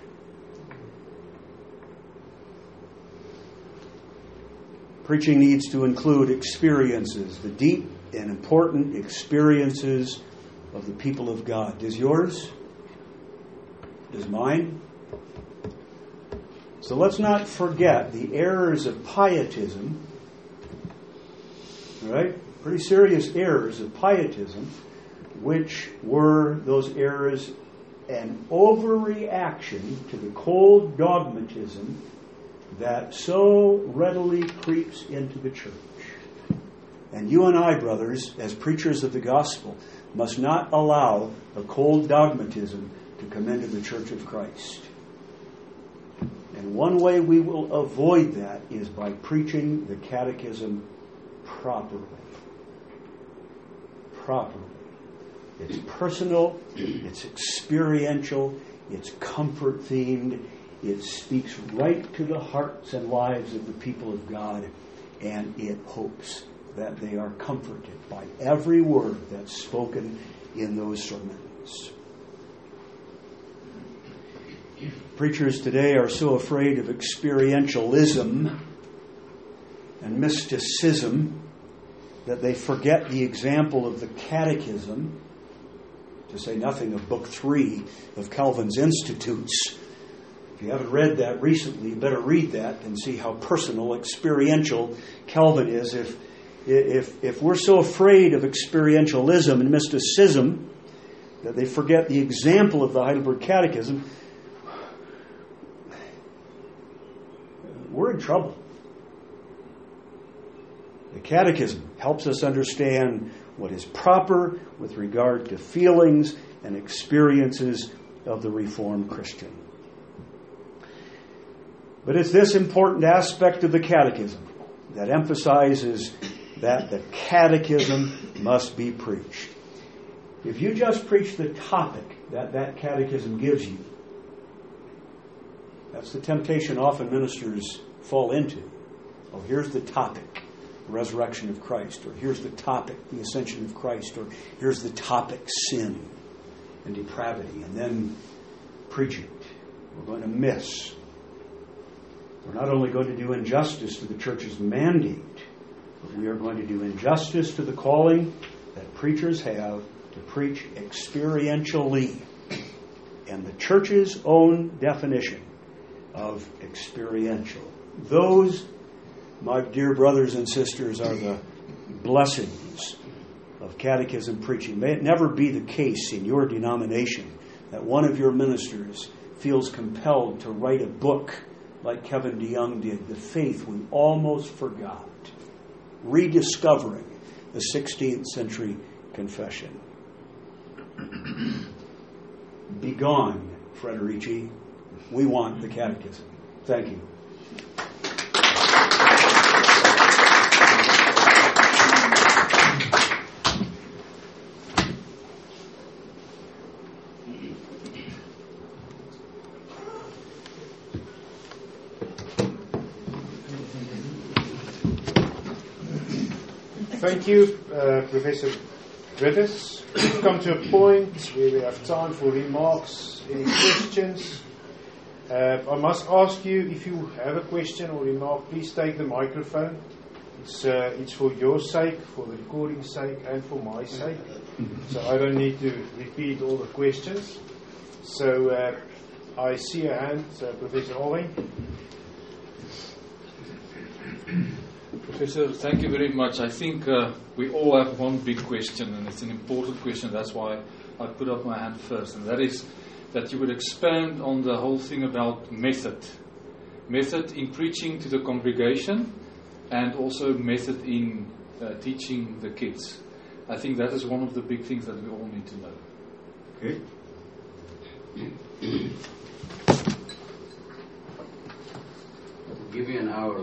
Preaching needs to include experiences, the deep and important experiences of the people of God. Does yours? Does mine? So let's not forget the errors of pietism. All right? Pretty serious errors of pietism, which were those errors an overreaction to the cold dogmatism that so readily creeps into the church. And you and I, brothers, as preachers of the gospel, must not allow a cold dogmatism to come into the church of Christ. And one way we will avoid that is by preaching the catechism properly. Properly. It's personal, it's experiential, it's comfort-themed, it speaks right to the hearts and lives of the people of God, and it hopes that they are comforted by every word that's spoken in those sermons. Preachers today are so afraid of experientialism and mysticism that they forget the example of the Catechism, to say nothing of Book Three of Calvin's Institutes. If you haven't read that recently, you better read that and see how personal, experiential Calvin is. If if if we're so afraid of experientialism and mysticism that they forget the example of the Heidelberg Catechism, we're in trouble. The Catechism helps us understand what is proper with regard to feelings and experiences of the Reformed Christian. But it's this important aspect of the Catechism that emphasizes that the Catechism must be preached. If you just preach the topic that that Catechism gives you, that's the temptation often ministers fall into. Oh, here's the topic, the resurrection of Christ, or here's the topic, the ascension of Christ, or here's the topic, sin and depravity, and then preach it. We're going to miss. We're not only going to do injustice to the church's mandate, but we are going to do injustice to the calling that preachers have to preach experientially. And the church's own definition of experiential. Those, my dear brothers and sisters, are the blessings of catechism preaching. May it never be the case in your denomination that one of your ministers feels compelled to write a book like Kevin DeYoung did, the faith we almost forgot, rediscovering the sixteenth century confession. Begone, Frederici. We want the catechism. Thank you. Thank you, uh, Professor Withers. We've come to a point where we have time for remarks, any questions. Uh, I must ask you, if you have a question or remark, please take the microphone. It's, uh, it's for your sake, for the recording's sake, and for my sake. So I don't need to repeat all the questions. So uh, I see a hand, uh, Professor Alwyn. Professor, thank you very much. I think uh, we all have one big question, and it's an important question. That's why I put up my hand first, and that is that you would expand on the whole thing about method. Method in preaching to the congregation, and also method in uh, teaching the kids. I think that is one of the big things that we all need to know. Okay. Give you an hour.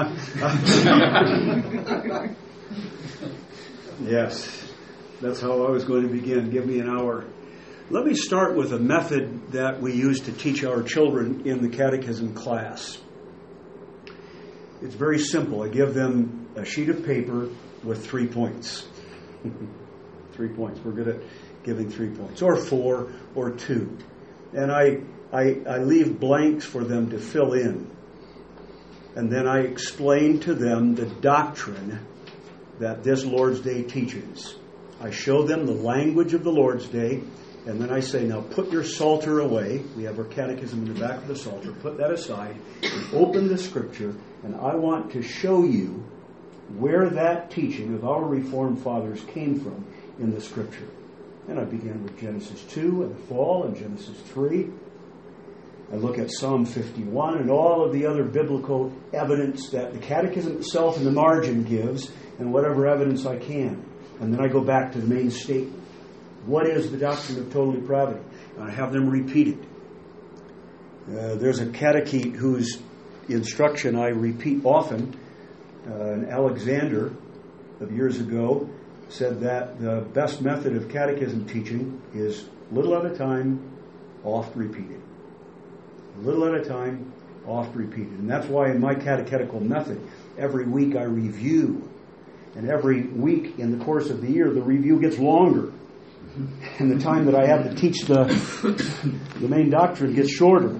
Yes, that's how I was going to begin. Give me an hour. Let me start with a method that we use to teach our children in the catechism class. It's very simple. I give them a sheet of paper with three points. Three points. We're good at giving three points, or four, or two. And I, I, I leave blanks for them to fill in. And then I explain to them the doctrine that this Lord's Day teaches. I show them the language of the Lord's Day, and then I say, now put your Psalter away. We have our catechism in the back of the Psalter. Put that aside and open the Scripture, and I want to show you where that teaching of our Reformed Fathers came from in the Scripture. And I begin with Genesis two and the fall, and Genesis three. I look at Psalm fifty-one and all of the other biblical evidence that the catechism itself in the margin gives, and whatever evidence I can. And then I go back to the main statement. What is the doctrine of total depravity? And I have them repeat it. Uh, there's a catechete whose instruction I repeat often. Uh, an Alexander of years ago said that the best method of catechism teaching is little at a time, oft repeated. Little at a time, oft repeated. And that's why in my catechetical method, every week I review. And every week in the course of the year, the review gets longer. And the time that I have to teach the, the main doctrine gets shorter.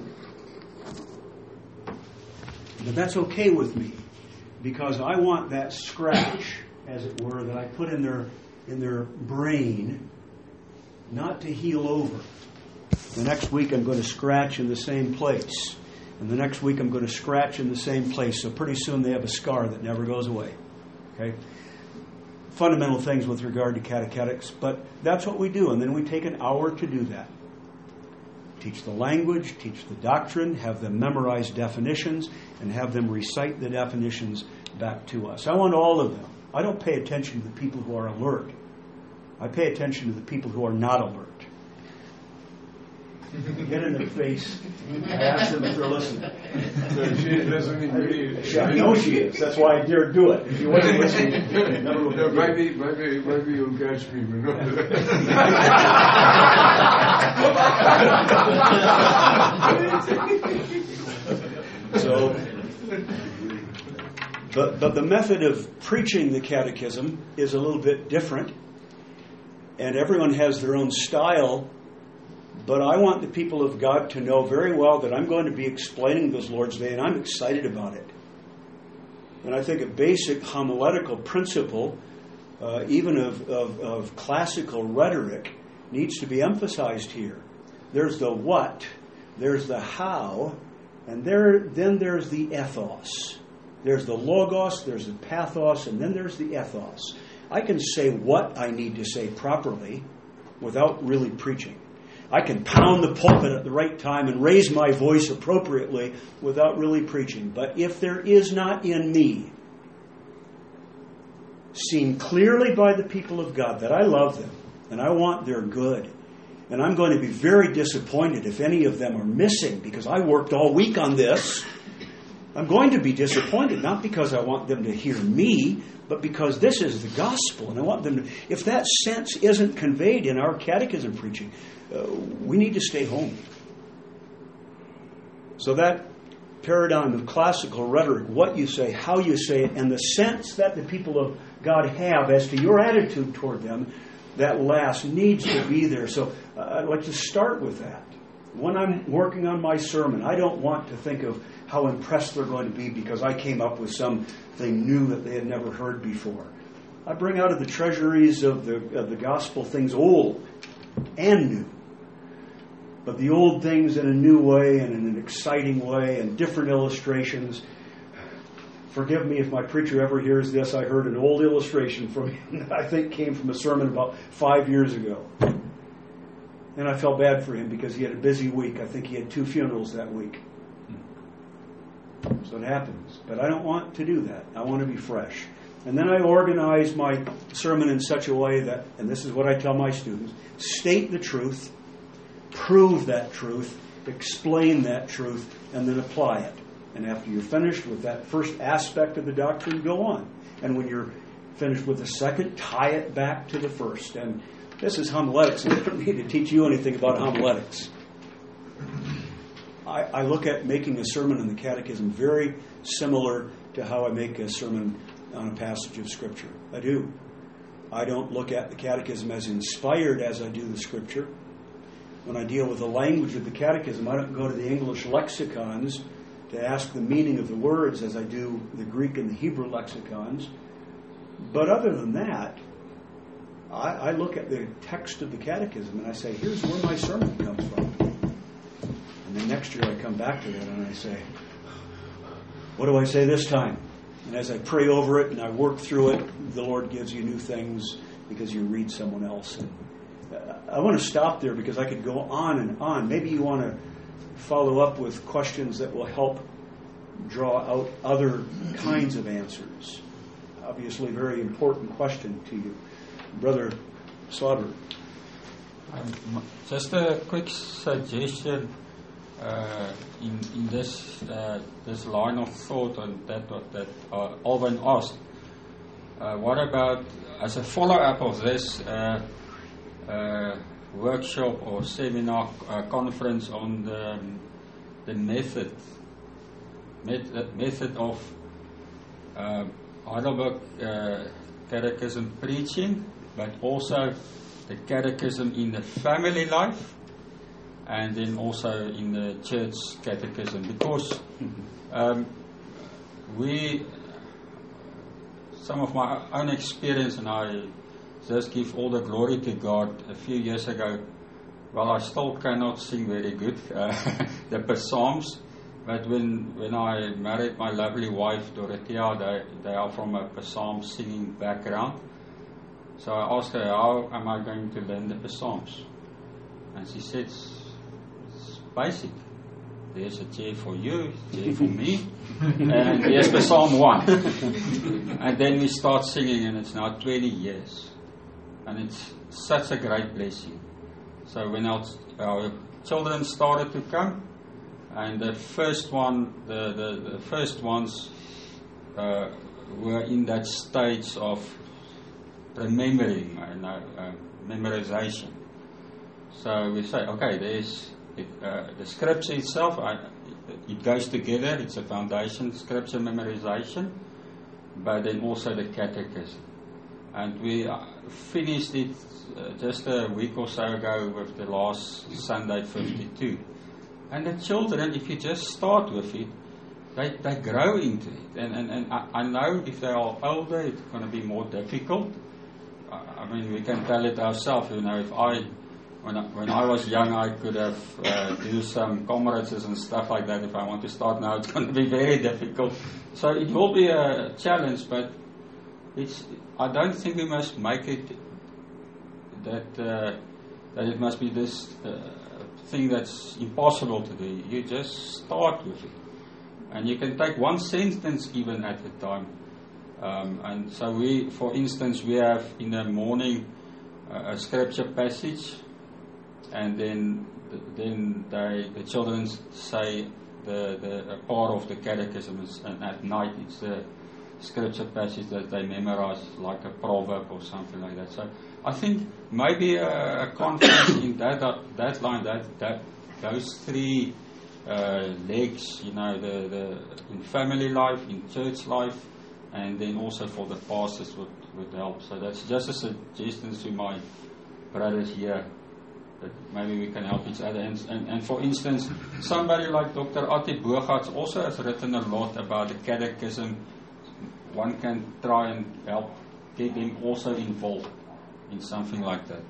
But that's okay with me, because I want that scratch, as it were, that I put in their in their brain, not to heal over. The next week I'm going to scratch in the same place. And the next week I'm going to scratch in the same place. So pretty soon they have a scar that never goes away. Okay? Fundamental things with regard to catechetics, but that's what we do. And then we take an hour to do that. Teach the language, teach the doctrine, have them memorize definitions, and have them recite the definitions back to us. I want all of them. I don't pay attention to the people who are alert. I pay attention to the people who are not alert. Get in their face. I ask them if they're listening. So she is listening to you. I know she is. That's why I dare do it. If you wasn't listening, never would No, do it. maybe, maybe, maybe you'll catch me. But not. So, but, but the method of preaching the catechism is a little bit different. And everyone has their own style. But I want the people of God to know very well that I'm going to be explaining this Lord's Day, and I'm excited about it. And I think a basic homiletical principle, uh, even of, of, of classical rhetoric, needs to be emphasized here. There's the what, there's the how, and there then there's the ethos. There's the logos, there's the pathos, and then there's the ethos. I can say what I need to say properly without really preaching. I can pound the pulpit at the right time and raise my voice appropriately without really preaching. But if there is not in me, seen clearly by the people of God, that I love them and I want their good, and I'm going to be very disappointed if any of them are missing because I worked all week on this. I'm going to be disappointed, not because I want them to hear me, but because this is the gospel, and I want them to... If that sense isn't conveyed in our catechism preaching, uh, we need to stay home. So that paradigm of classical rhetoric, what you say, how you say it, and the sense that the people of God have as to your attitude toward them, that last needs to be there. So uh, I'd like to start with that. When I'm working on my sermon, I don't want to think of how impressed they're going to be because I came up with something new that they had never heard before. I bring out of the treasuries of the of the gospel things old and new. But the old things in a new way and in an exciting way and different illustrations. Forgive me if my preacher ever hears this. I heard an old illustration from him that I think came from a sermon about five years ago. And I felt bad for him because he had a busy week. I think he had two funerals that week. So it happens. But I don't want to do that. I want to be fresh. And then I organize my sermon in such a way that, and this is what I tell my students, state the truth, prove that truth, explain that truth, and then apply it. And after you're finished with that first aspect of the doctrine, go on. And when you're finished with the second, tie it back to the first. And this is homiletics. I don't need to teach you anything about homiletics. I, I look at making a sermon in the catechism very similar to how I make a sermon on a passage of Scripture. I do. I don't look at the catechism as inspired as I do the Scripture. When I deal with the language of the catechism, I don't go to the English lexicons to ask the meaning of the words as I do the Greek and the Hebrew lexicons. But other than that, I, I look at the text of the catechism and I say, here's where my sermon comes from. And then next year I come back to that and I say, what do I say this time? And as I pray over it and I work through it, the Lord gives you new things because you read someone else. And I want to stop there because I could go on and on. Maybe you want to follow up with questions that will help draw out other kinds of answers. Obviously, very important question to you. Brother Slaughter. Um, just a quick suggestion uh, in, in this uh, this line of thought on that that uh, Alvin asked. Uh, what about, as a follow-up of this uh, uh, workshop or seminar uh, conference on the, the method met, method of uh, Heidelberg uh, Catechism preaching, but also the catechism in the family life, and then also in the church catechism, because um, we, some of my own experience, and I just give all the glory to God. A few years ago, well, I still cannot sing very good, uh, the Psalms, but when when I married my lovely wife Dorothea, they, they are from a psalm singing background. So I asked her, how am I going to learn the Psalms? And she said, it's, it's basic. There's a chair for you, a chair for me, and here's the Psalm one. And then we start singing, and it's now twenty years. And it's such a great blessing. So when our, our children started to come, and the first one, the, the, the first ones uh, were in that stage of remembering, uh, no, uh, memorization. So we say, okay, there's it, uh, the scripture itself. I, it goes together. It's a foundation, scripture memorization, but then also the catechism. And we uh, finished it uh, just a week or so ago with the last Sunday fifty-two. And the children, if you just start with it, they, they grow into it. And, and, and I, I know if they are older, it's going to be more difficult. I, I mean, we can tell it ourselves. You know, if I, when I, when I was young, I could have uh, do some comrades and stuff like that. If I want to start now, it's going to be very difficult. So it will be a challenge, but it's. I don't think we must make it that uh, that it must be this uh, thing that's impossible to do. You just start with it. And you can take one sentence even at a time. Um, and so we, for instance, we have in the morning uh, a scripture passage, and then then they, the children say the, the a part of the catechism, is, and at night it's the scripture passage that they memorize, like a proverb or something like that. So I think maybe a, a conference in that that line, that that those three uh, legs, you know, the, the in family life, in church life, and then also for the pastors would, would help. So that's just a suggestion to my brothers here, that maybe we can help each other. And, and, and for instance, somebody like Doctor Atti Bogarts also has written a lot about the catechism. One can try and help get him also involved in something like that.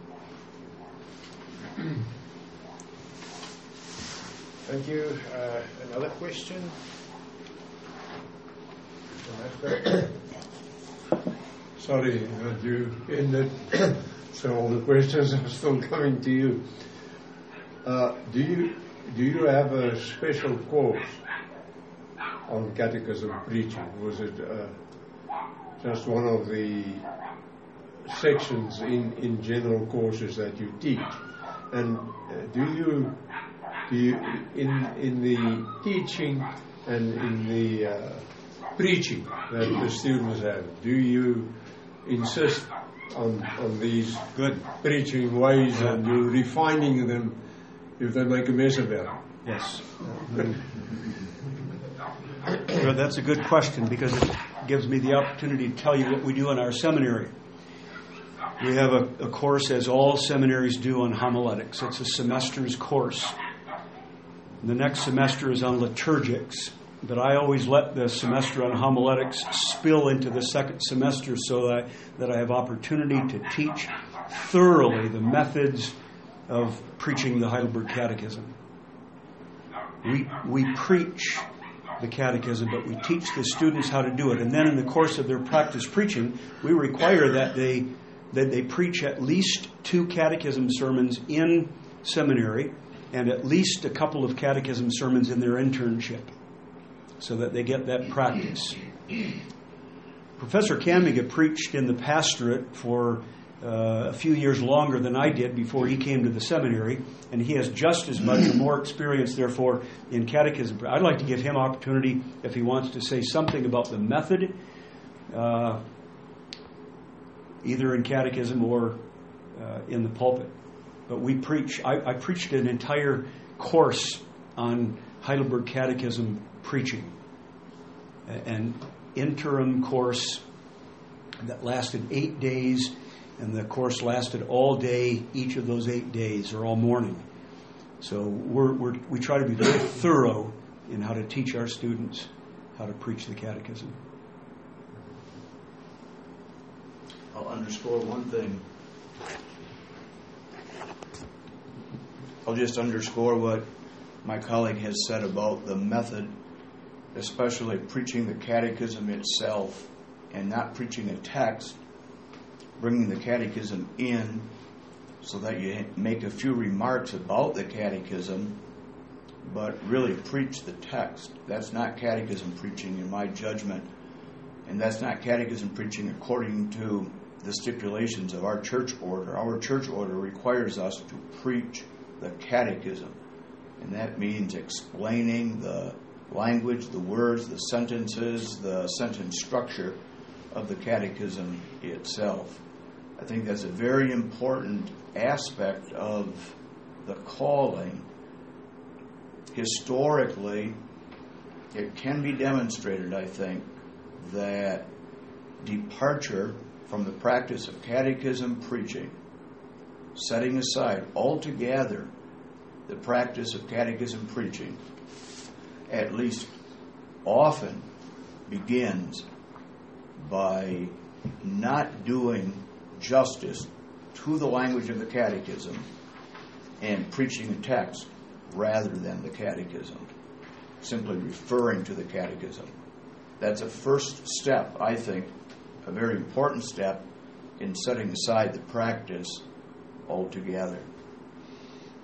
Thank you. Uh, another question? Sorry that you ended, so all the questions are still coming to you. Uh, do you do you have a special course on catechism preaching? Was it uh, just one of the sections in, in general courses that you teach? And uh, do you do you in in the teaching and in the uh, preaching that the students have, do you insist on on these Good. preaching ways, and you refining them if they make a mess of it? Yes. Well, that's a good question, because it gives me the opportunity to tell you what we do in our seminary. We have a, a course, as all seminaries do, on homiletics. It's a semester's course. The next semester is on liturgics, but I always let the semester on homiletics spill into the second semester so that, that I have opportunity to teach thoroughly the methods of preaching the Heidelberg Catechism. We, we preach the catechism, but we teach the students how to do it. And then in the course of their practice preaching, we require that they that they preach at least two catechism sermons in seminary and at least a couple of catechism sermons in their internship, so that they get that practice. Professor Canmega preached in the pastorate for uh, a few years longer than I did before he came to the seminary, and he has just as much or more experience, therefore, in catechism. I'd like to give him opportunity if he wants to say something about the method, uh, either in catechism or uh, in the pulpit. But we preach, I, I preached an entire course on Heidelberg Catechism preaching, an interim course that lasted eight days, and the course lasted all day, each of those eight days, or all morning. So we're, we're, we try to be very thorough in how to teach our students how to preach the catechism. I'll underscore one thing. I'll just underscore what my colleague has said about the method, especially preaching the catechism itself and not preaching a text, bringing the catechism in so that you make a few remarks about the catechism, but really preach the text. That's not catechism preaching in my judgment, and that's not catechism preaching according to the stipulations of our church order. Our church order requires us to preach the catechism, and that means explaining the language, the words, the sentences, the sentence structure of the catechism itself. I think that's a very important aspect of the calling. Historically, it can be demonstrated, I think, that departure from the practice of catechism preaching, setting aside altogether the practice of catechism preaching, at least often begins by not doing justice to the language of the catechism and preaching a text rather than the catechism, simply referring to the catechism. That's a first step, I think, a very important step in setting aside the practice altogether.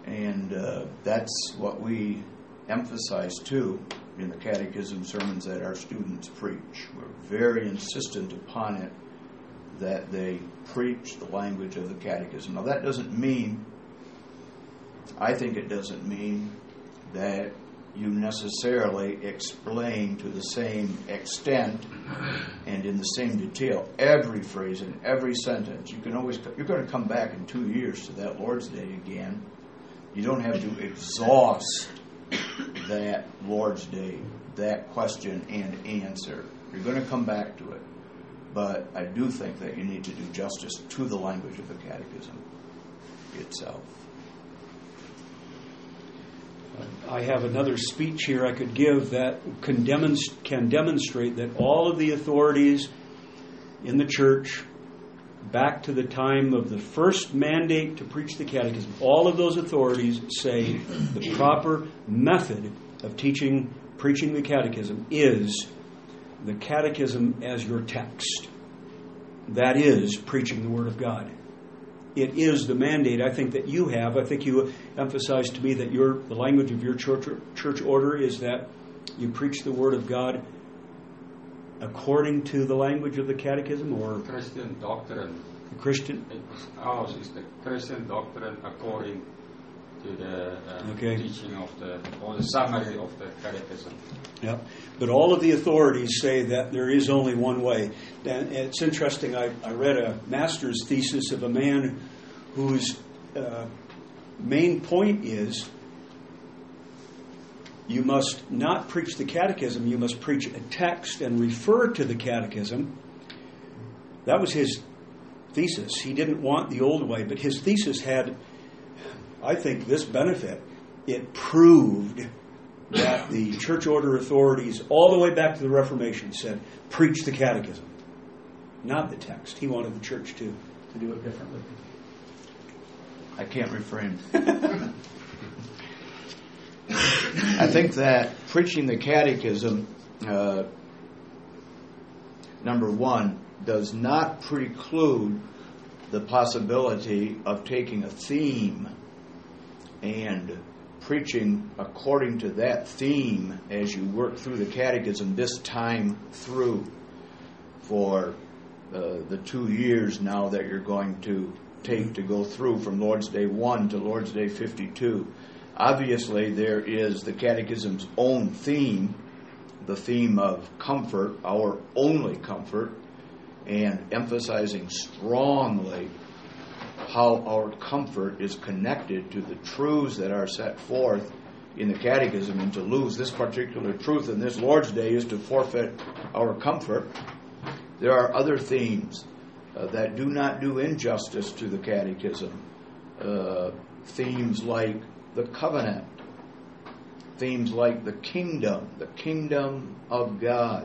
And uh, that's what we emphasize too in the catechism sermons that our students preach. We're very insistent upon it that they preach the language of the catechism. Now that doesn't mean, I think it doesn't mean that you necessarily explain to the same extent and in the same detail every phrase and every sentence. You can always, you're going to come back in two years to that Lord's Day again. You don't have to exhaust that Lord's Day, that question and answer. You're going to come back to it. But I do think that you need to do justice to the language of the catechism itself. I have another speech here I could give that can, demonst- can demonstrate that all of the authorities in the church, back to the time of the first mandate to preach the catechism, all of those authorities say the proper method of teaching, preaching the catechism is the catechism as your text. That is preaching the Word of God. It is the mandate I think that you have. I think you emphasized to me that your the language of your church, church order is that you preach the Word of God according to the language of the catechism, or Christian doctrine. Christian. Ours is the Christian doctrine according to the uh, Okay. teaching of the, or the summary of the catechism. Yeah, but all of the authorities say that there is only one way. And it's interesting, I, I read a master's thesis of a man whose uh, main point is you must not preach the catechism, you must preach a text and refer to the catechism. That was his thesis. He didn't want the old way, but his thesis had, I think, this benefit. It proved that the church order authorities, all the way back to the Reformation, said, preach the catechism, not the text. He wanted the church to, to do it differently. I can't refrain. I think that preaching the catechism, uh, number one, does not preclude the possibility of taking a theme and preaching according to that theme as you work through the catechism this time through for uh, the two years now that you're going to take to go through from Lord's Day one to Lord's Day fifty-two. Obviously, there is the catechism's own theme, the theme of comfort, our only comfort, and emphasizing strongly how our comfort is connected to the truths that are set forth in the catechism. And to lose this particular truth in this Lord's Day is to forfeit our comfort. There are other themes uh, that do not do injustice to the catechism. Uh, themes like the covenant, themes like the kingdom, the kingdom of God,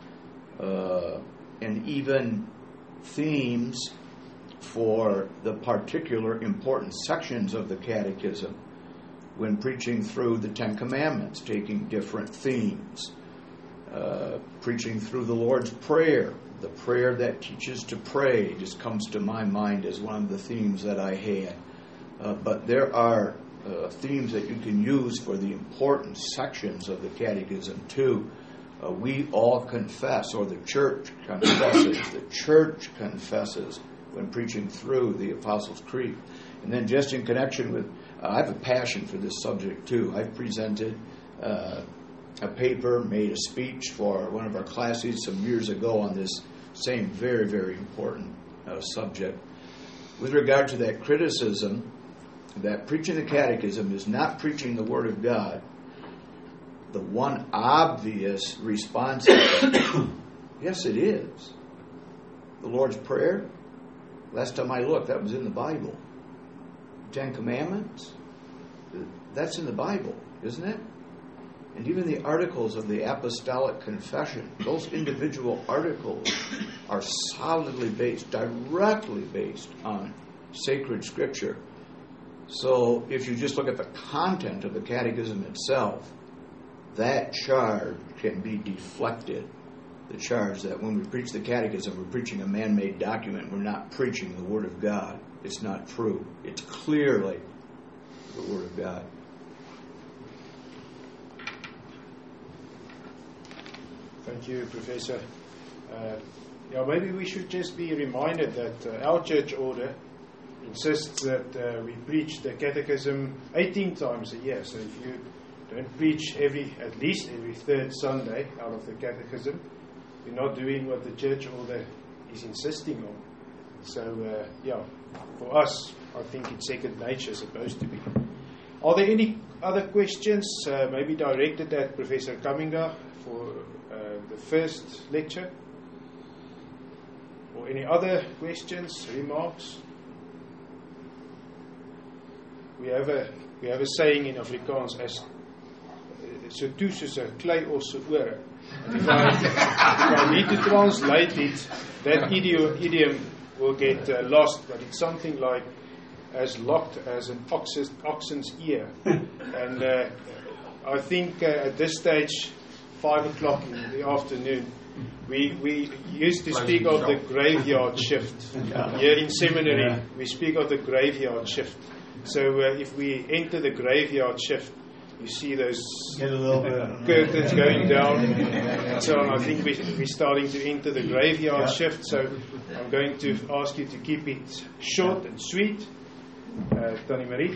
uh, and even themes for the particular important sections of the catechism when preaching through the Ten Commandments, taking different themes. Uh, preaching through the Lord's Prayer, the prayer that teaches to pray just comes to my mind as one of the themes that I had. Uh, but there are uh, themes that you can use for the important sections of the catechism too. Uh, we all confess, or the church confesses, the church confesses when preaching through the Apostles' Creed. And then just in connection with, uh, I have a passion for this subject too. I've presented uh, a paper, made a speech for one of our classes some years ago on this same very, very important uh, subject. With regard to that criticism that preaching the catechism is not preaching the Word of God, the one obvious response is, yes, it is. The Lord's Prayer, last time I looked, that was in the Bible. Ten Commandments, that's in the Bible, isn't it? And even the articles of the Apostolic Confession, those individual articles are solidly based, directly based on sacred Scripture. So if you just look at the content of the catechism itself, that charge can be deflected. The charge that when we preach the catechism, we're preaching a man-made document. We're not preaching the Word of God. It's not true. It's clearly the Word of God. Thank you, Professor. Uh, yeah, maybe we should just be reminded that uh, our church order insists that uh, we preach the catechism eighteen times a year. So if you don't preach every, at least every third Sunday out of the catechism, you're not doing what the church order is insisting on. So, uh, yeah, for us, I think it's second nature supposed to be. Are there any other questions, uh, maybe directed at Professor Kaminga for uh, the first lecture? Or any other questions, remarks? We have a we have a saying in Afrikaans as so toe soos 'n klei of se ore. If I, if I need to translate it, that idiom, idiom will get uh, lost, but it's something like as locked as an ox's, oxen's ear. And uh, I think uh, at this stage, five o'clock in the afternoon, we we used to speak of the graveyard shift. Here in seminary, we speak of the graveyard shift. So uh, if we enter the graveyard shift, you see those Get a little bit. curtains going down and so on. I think we, we're starting to enter the graveyard shift, so I'm going to ask you to keep it short and sweet. Uh, Tannie Marie.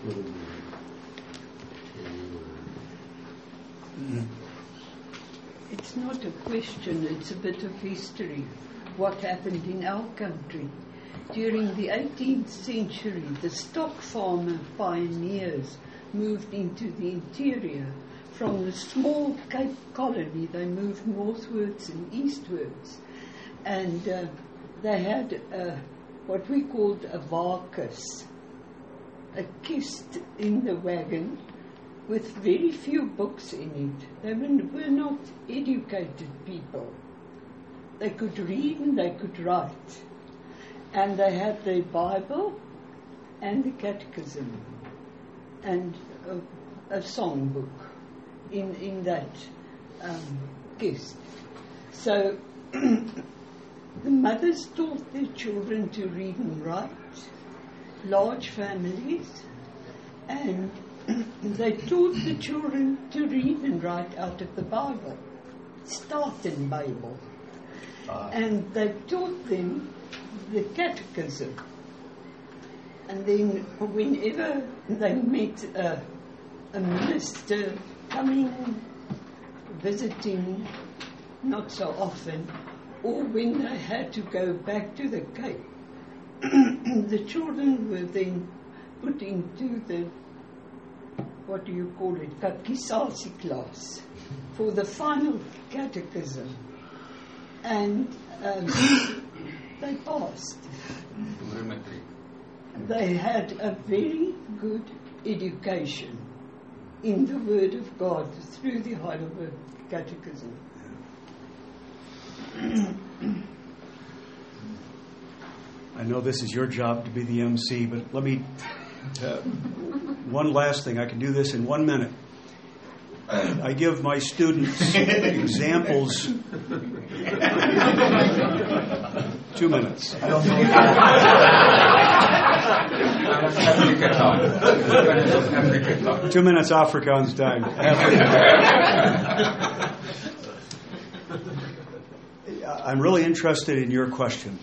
It's not a question, it's a bit of history. What happened in our country? During the eighteenth century, the stock farmer pioneers moved into the interior. From the small Cape colony, they moved northwards and eastwards. And uh, they had uh, what we called a varkus, a kist in the wagon with very few books in it. They were not educated people. They could read and they could write. And they had their Bible and the catechism and a, a songbook in, in that um, kist. So the mothers taught their children to read and write, large families, and they taught the children to read and write out of the Bible, Starten Bible. Uh. And they taught them the catechism. And then whenever they met a, a minister coming, visiting, not so often, or when they had to go back to the Cape, the children were then put into the, what do you call it, katekisasi class for the final catechism. And um, they passed. They had a very good education in the Word of God through the Heidelberg Catechism. I know this is your job to be the M C, but let me, uh, one last thing. I can do this in one minute. I give my students examples. Two minutes. I don't know. Two minutes Afrikaans time. I'm really interested in your question,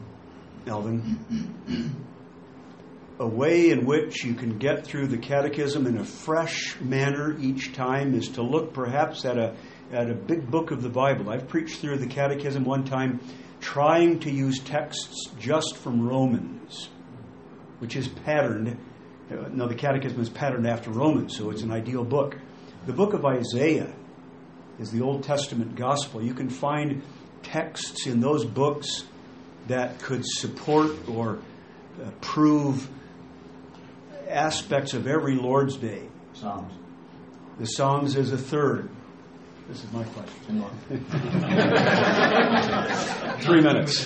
Alvin. A way in which you can get through the catechism in a fresh manner each time is to look perhaps at a at a big book of the Bible. I've preached through the catechism one time trying to use texts just from Romans, which is patterned. No, the catechism is patterned after Romans, so it's an ideal book. The book of Isaiah is the Old Testament gospel. You can find texts in those books that could support or uh, prove aspects of every Lord's Day. Psalms. The Psalms is a third. This is my question. Three minutes.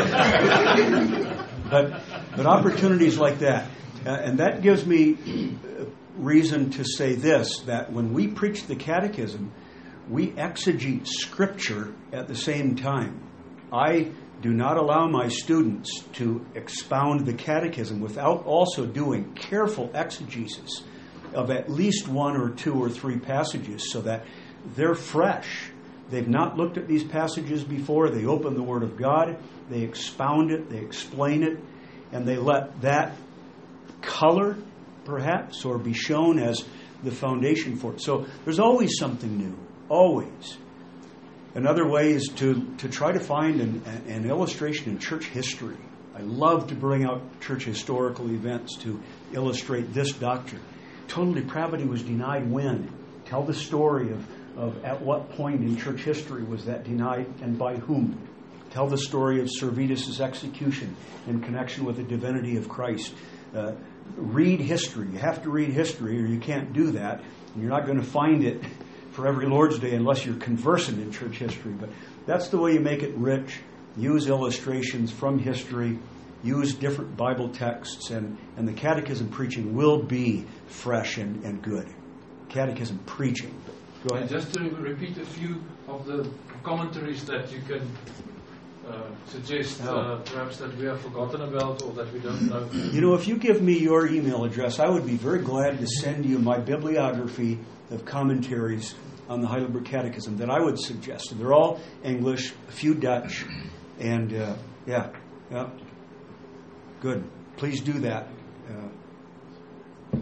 but but opportunities like that, uh, and that gives me reason to say this: that when we preach the catechism, we exegete Scripture at the same time. I do not allow my students to expound the catechism without also doing careful exegesis of at least one or two or three passages so that they're fresh. They've not looked at these passages before. They open the Word of God, they expound it, they explain it, and they let that color, perhaps, or be shown as the foundation for it. So there's always something new, always. Another way is to, to try to find an, an illustration in church history. I love to bring out church historical events to illustrate this doctrine. Total depravity was denied when? Tell the story of, of at what point in church history was that denied and by whom. Tell the story of Servetus' execution in connection with the divinity of Christ. Uh, read history. You have to read history or you can't do that. And you're not going to find it for every Lord's Day unless you're conversant in church history. But that's the way you make it rich. Use illustrations from history. Use different Bible texts. And, and the catechism preaching will be fresh and, and good. Catechism preaching. Go ahead. And just to repeat a few of the commentaries that you can uh, suggest, uh, perhaps that we have forgotten about or that we don't know. You know, if you give me your email address, I would be very glad to send you my bibliography of commentaries on the Heidelberg Catechism that I would suggest. They're all English, a few Dutch, and uh, yeah, yeah, good. Please do that. Uh,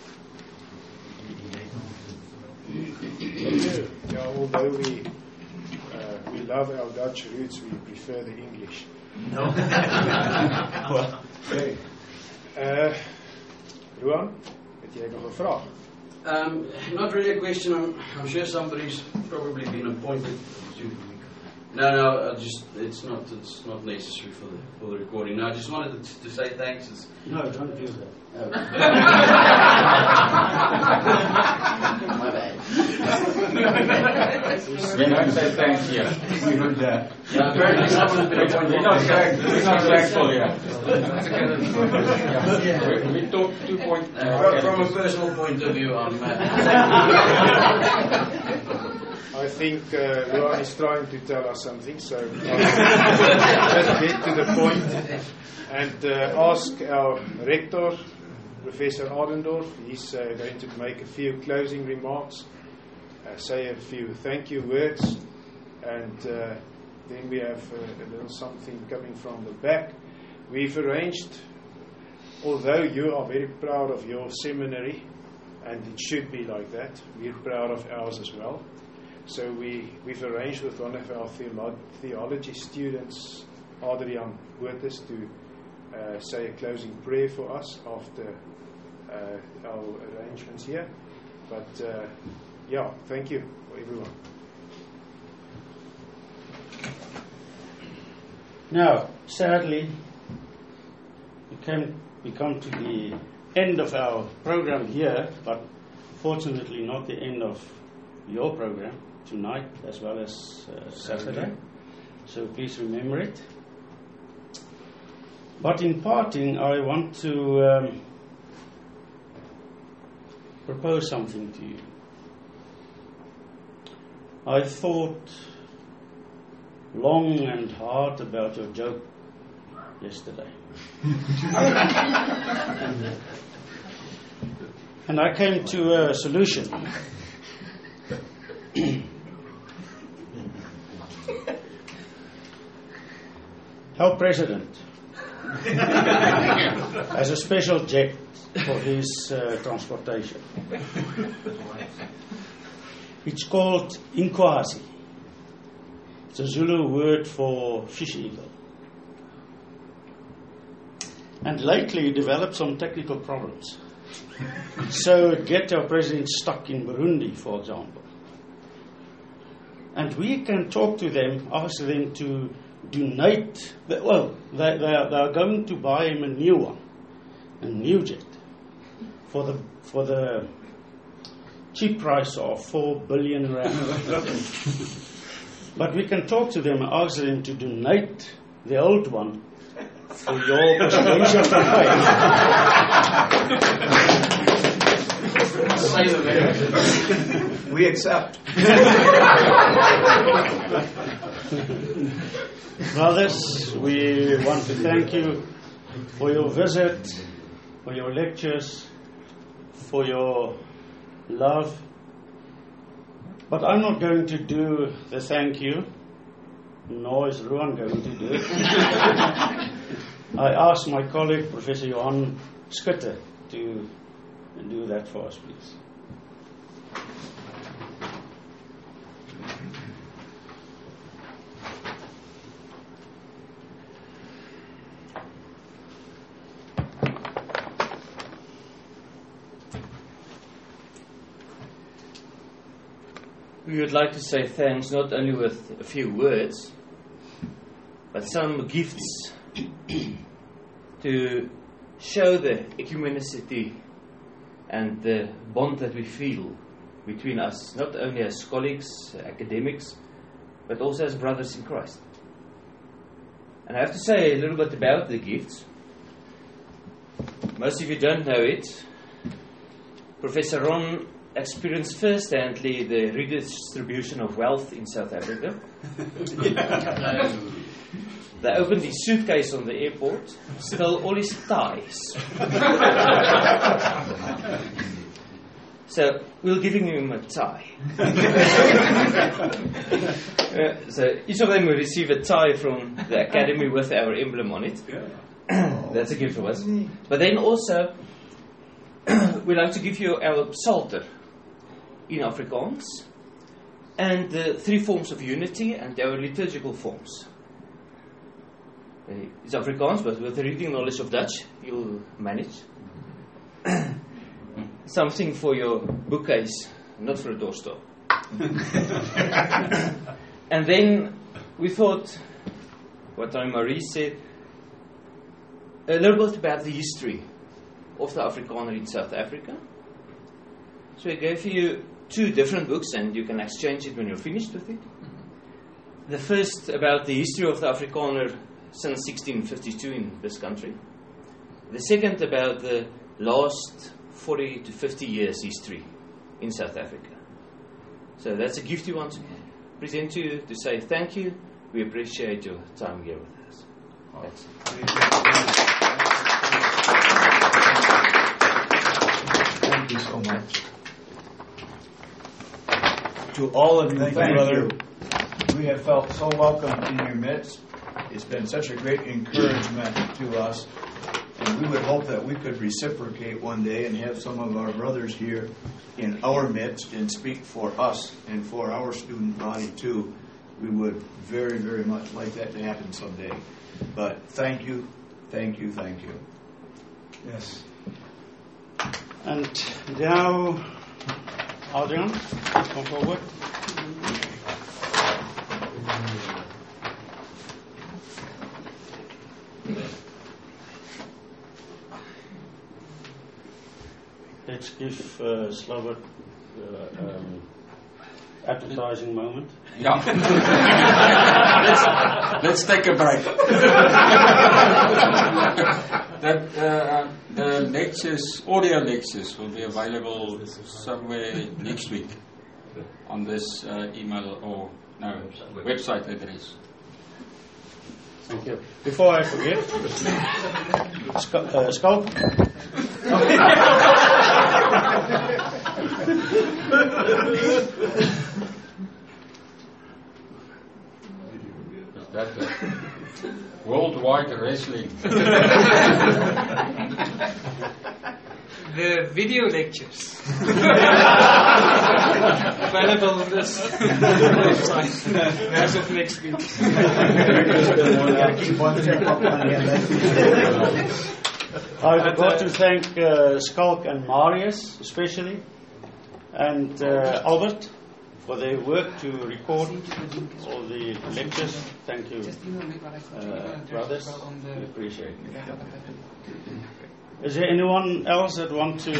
Yeah, although we uh, we love our Dutch roots, we prefer the English. No. Well, okay. Uh, Ruan, het jy nog 'n vraag? Um, not really a question. I'm, I'm sure somebody's probably been appointed to. No, no. I just it's not it's not necessary for the for the recording. No, I just wanted to, to say thanks. It's, no, don't do that. Oh. My bad. We don't say thanks here. We heard that. Yeah, apparently someone's been appointed. We're not thankful. We're not thankful here. Yeah. We, we talk two point. Uh, uh, from, from a personal point of view, I'm. Uh, I think uh, Ruan is trying to tell us something, so let's get to the point and uh, ask our rector, Professor Adendorf. He's uh, going to make a few closing remarks, uh, say a few thank you words, and uh, then we have uh, a little something coming from the back. We've arranged, although you are very proud of your seminary, and it should be like that, we're proud of ours as well. So we, we've arranged with one of our theolo- theology students, Adrian Boertes, to uh, say a closing prayer for us after uh, our arrangements here. But uh, yeah, thank you for everyone. Now, sadly, we, came, we come to the end of our program here, but fortunately not the end of your program tonight as well as uh, Saturday. So please remember it. But in parting, I want to um, propose something to you. I thought long and hard about your joke yesterday. And I came to a solution. Our president has a special jet for his uh, transportation. It's called Inkwazi. It's a Zulu word for fish eagle. And lately he developed some technical problems. So it get our president stuck in Burundi, for example. And we can talk to them, ask them to donate. The, well, they, they, are, they are going to buy him a new one, a new jet, for the for the cheap price of four billion rand. But we can talk to them and ask them to donate the old one for your presidential campaign. Say the We accept. Brothers, we want to thank you for your visit, for your lectures, for your love. But I'm not going to do the thank you, nor is Ruan going to do it. I ask my colleague, Professor Johan Schutte, to do that for us, please. We would like to say thanks not only with a few words, but some gifts to show the ecumenicity and the bond that we feel between us, not only as colleagues, academics, but also as brothers in Christ. And I have to say a little bit about the gifts. Most of you don't know it. Professor Ron experienced first-handly the redistribution of wealth in South Africa. They opened his suitcase on the airport, stole all his ties. So we're giving him a tie. uh, so each of them will receive a tie from the academy with our emblem on it. That's a gift for us. But then also, we'd like to give you our psalter in Afrikaans, and the three forms of unity and our liturgical forms. Uh, it's Afrikaans, but with the reading knowledge of Dutch, you'll manage. Something for your bookcase, not for a doorstop. And then we thought, what Marie said, a little bit about the history of the Afrikaner in South Africa. So I gave you two different books, and you can exchange it when you're finished with it. The first about the history of the Afrikaner since sixteen fifty-two in this country. The second about the last forty to fifty years history in South Africa. So that's a gift we want to present to you to say thank you. We appreciate your time here with us. Thanks. Thank you so much. To all of you, thank you, brother. We have felt so welcome in your midst. It's been such a great encouragement to us. And we would hope that we could reciprocate one day and have some of our brothers here in our midst and speak for us and for our student body too. We would very, very much like that to happen someday. But thank you, thank you, thank you. Yes. And now, Adrian, come forward. Let's give uh, Slobert uh, um, advertising moment. Yeah. let's, let's take a break. that uh, the lectures, audio lectures, will be available somewhere next week on this uh, email or no website address. Thank you. Before I forget, Sc- uh, Skulk. That uh, worldwide wrestling. The video lectures available on this website as of next week. I forgot to thank uh, Skulk and Marius especially, and uh, Albert for their work to record all the lectures. Thank you, uh, brothers. We appreciate it. Is there anyone else that want to?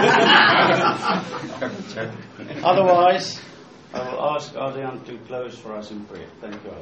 Uh, Otherwise, I will ask Adrian to close for us in prayer. Thank you,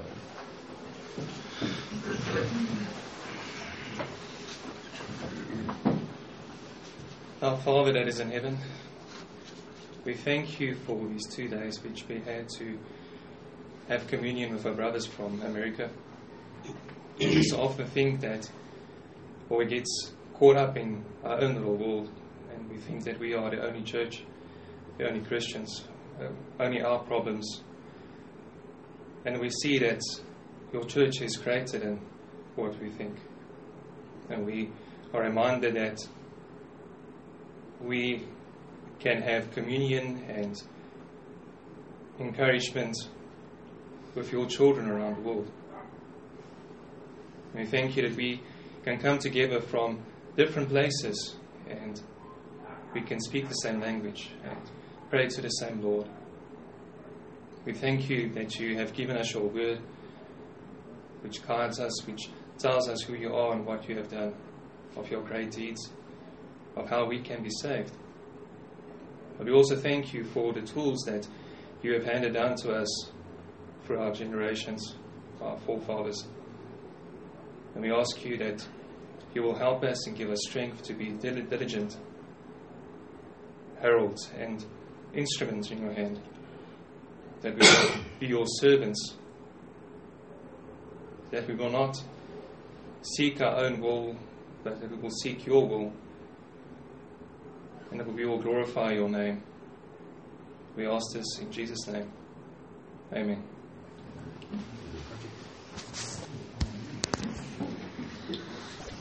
Adrian. Our Father that is in heaven, we thank you for these two days which we had to have communion with our brothers from America. We so often think that, or we get caught up in our own little world, and we think that we are the only church, the only Christians, uh, only our problems. And we see that your church is greater than what we think. And we are reminded that we can have communion and encouragement with your children around the world. We thank you that we can come together from different places and we can speak the same language and pray to the same Lord. We thank you that you have given us your word, which guides us, which tells us who you are and what you have done, of your great deeds, of how we can be saved. But we also thank you for the tools that you have handed down to us through our generations, our forefathers. And we ask you that you will help us and give us strength to be diligent heralds and instruments in your hand, that we will be your servants, that we will not seek our own will, but that we will seek your will, and that we will glorify your name. We ask this in Jesus' name. Amen.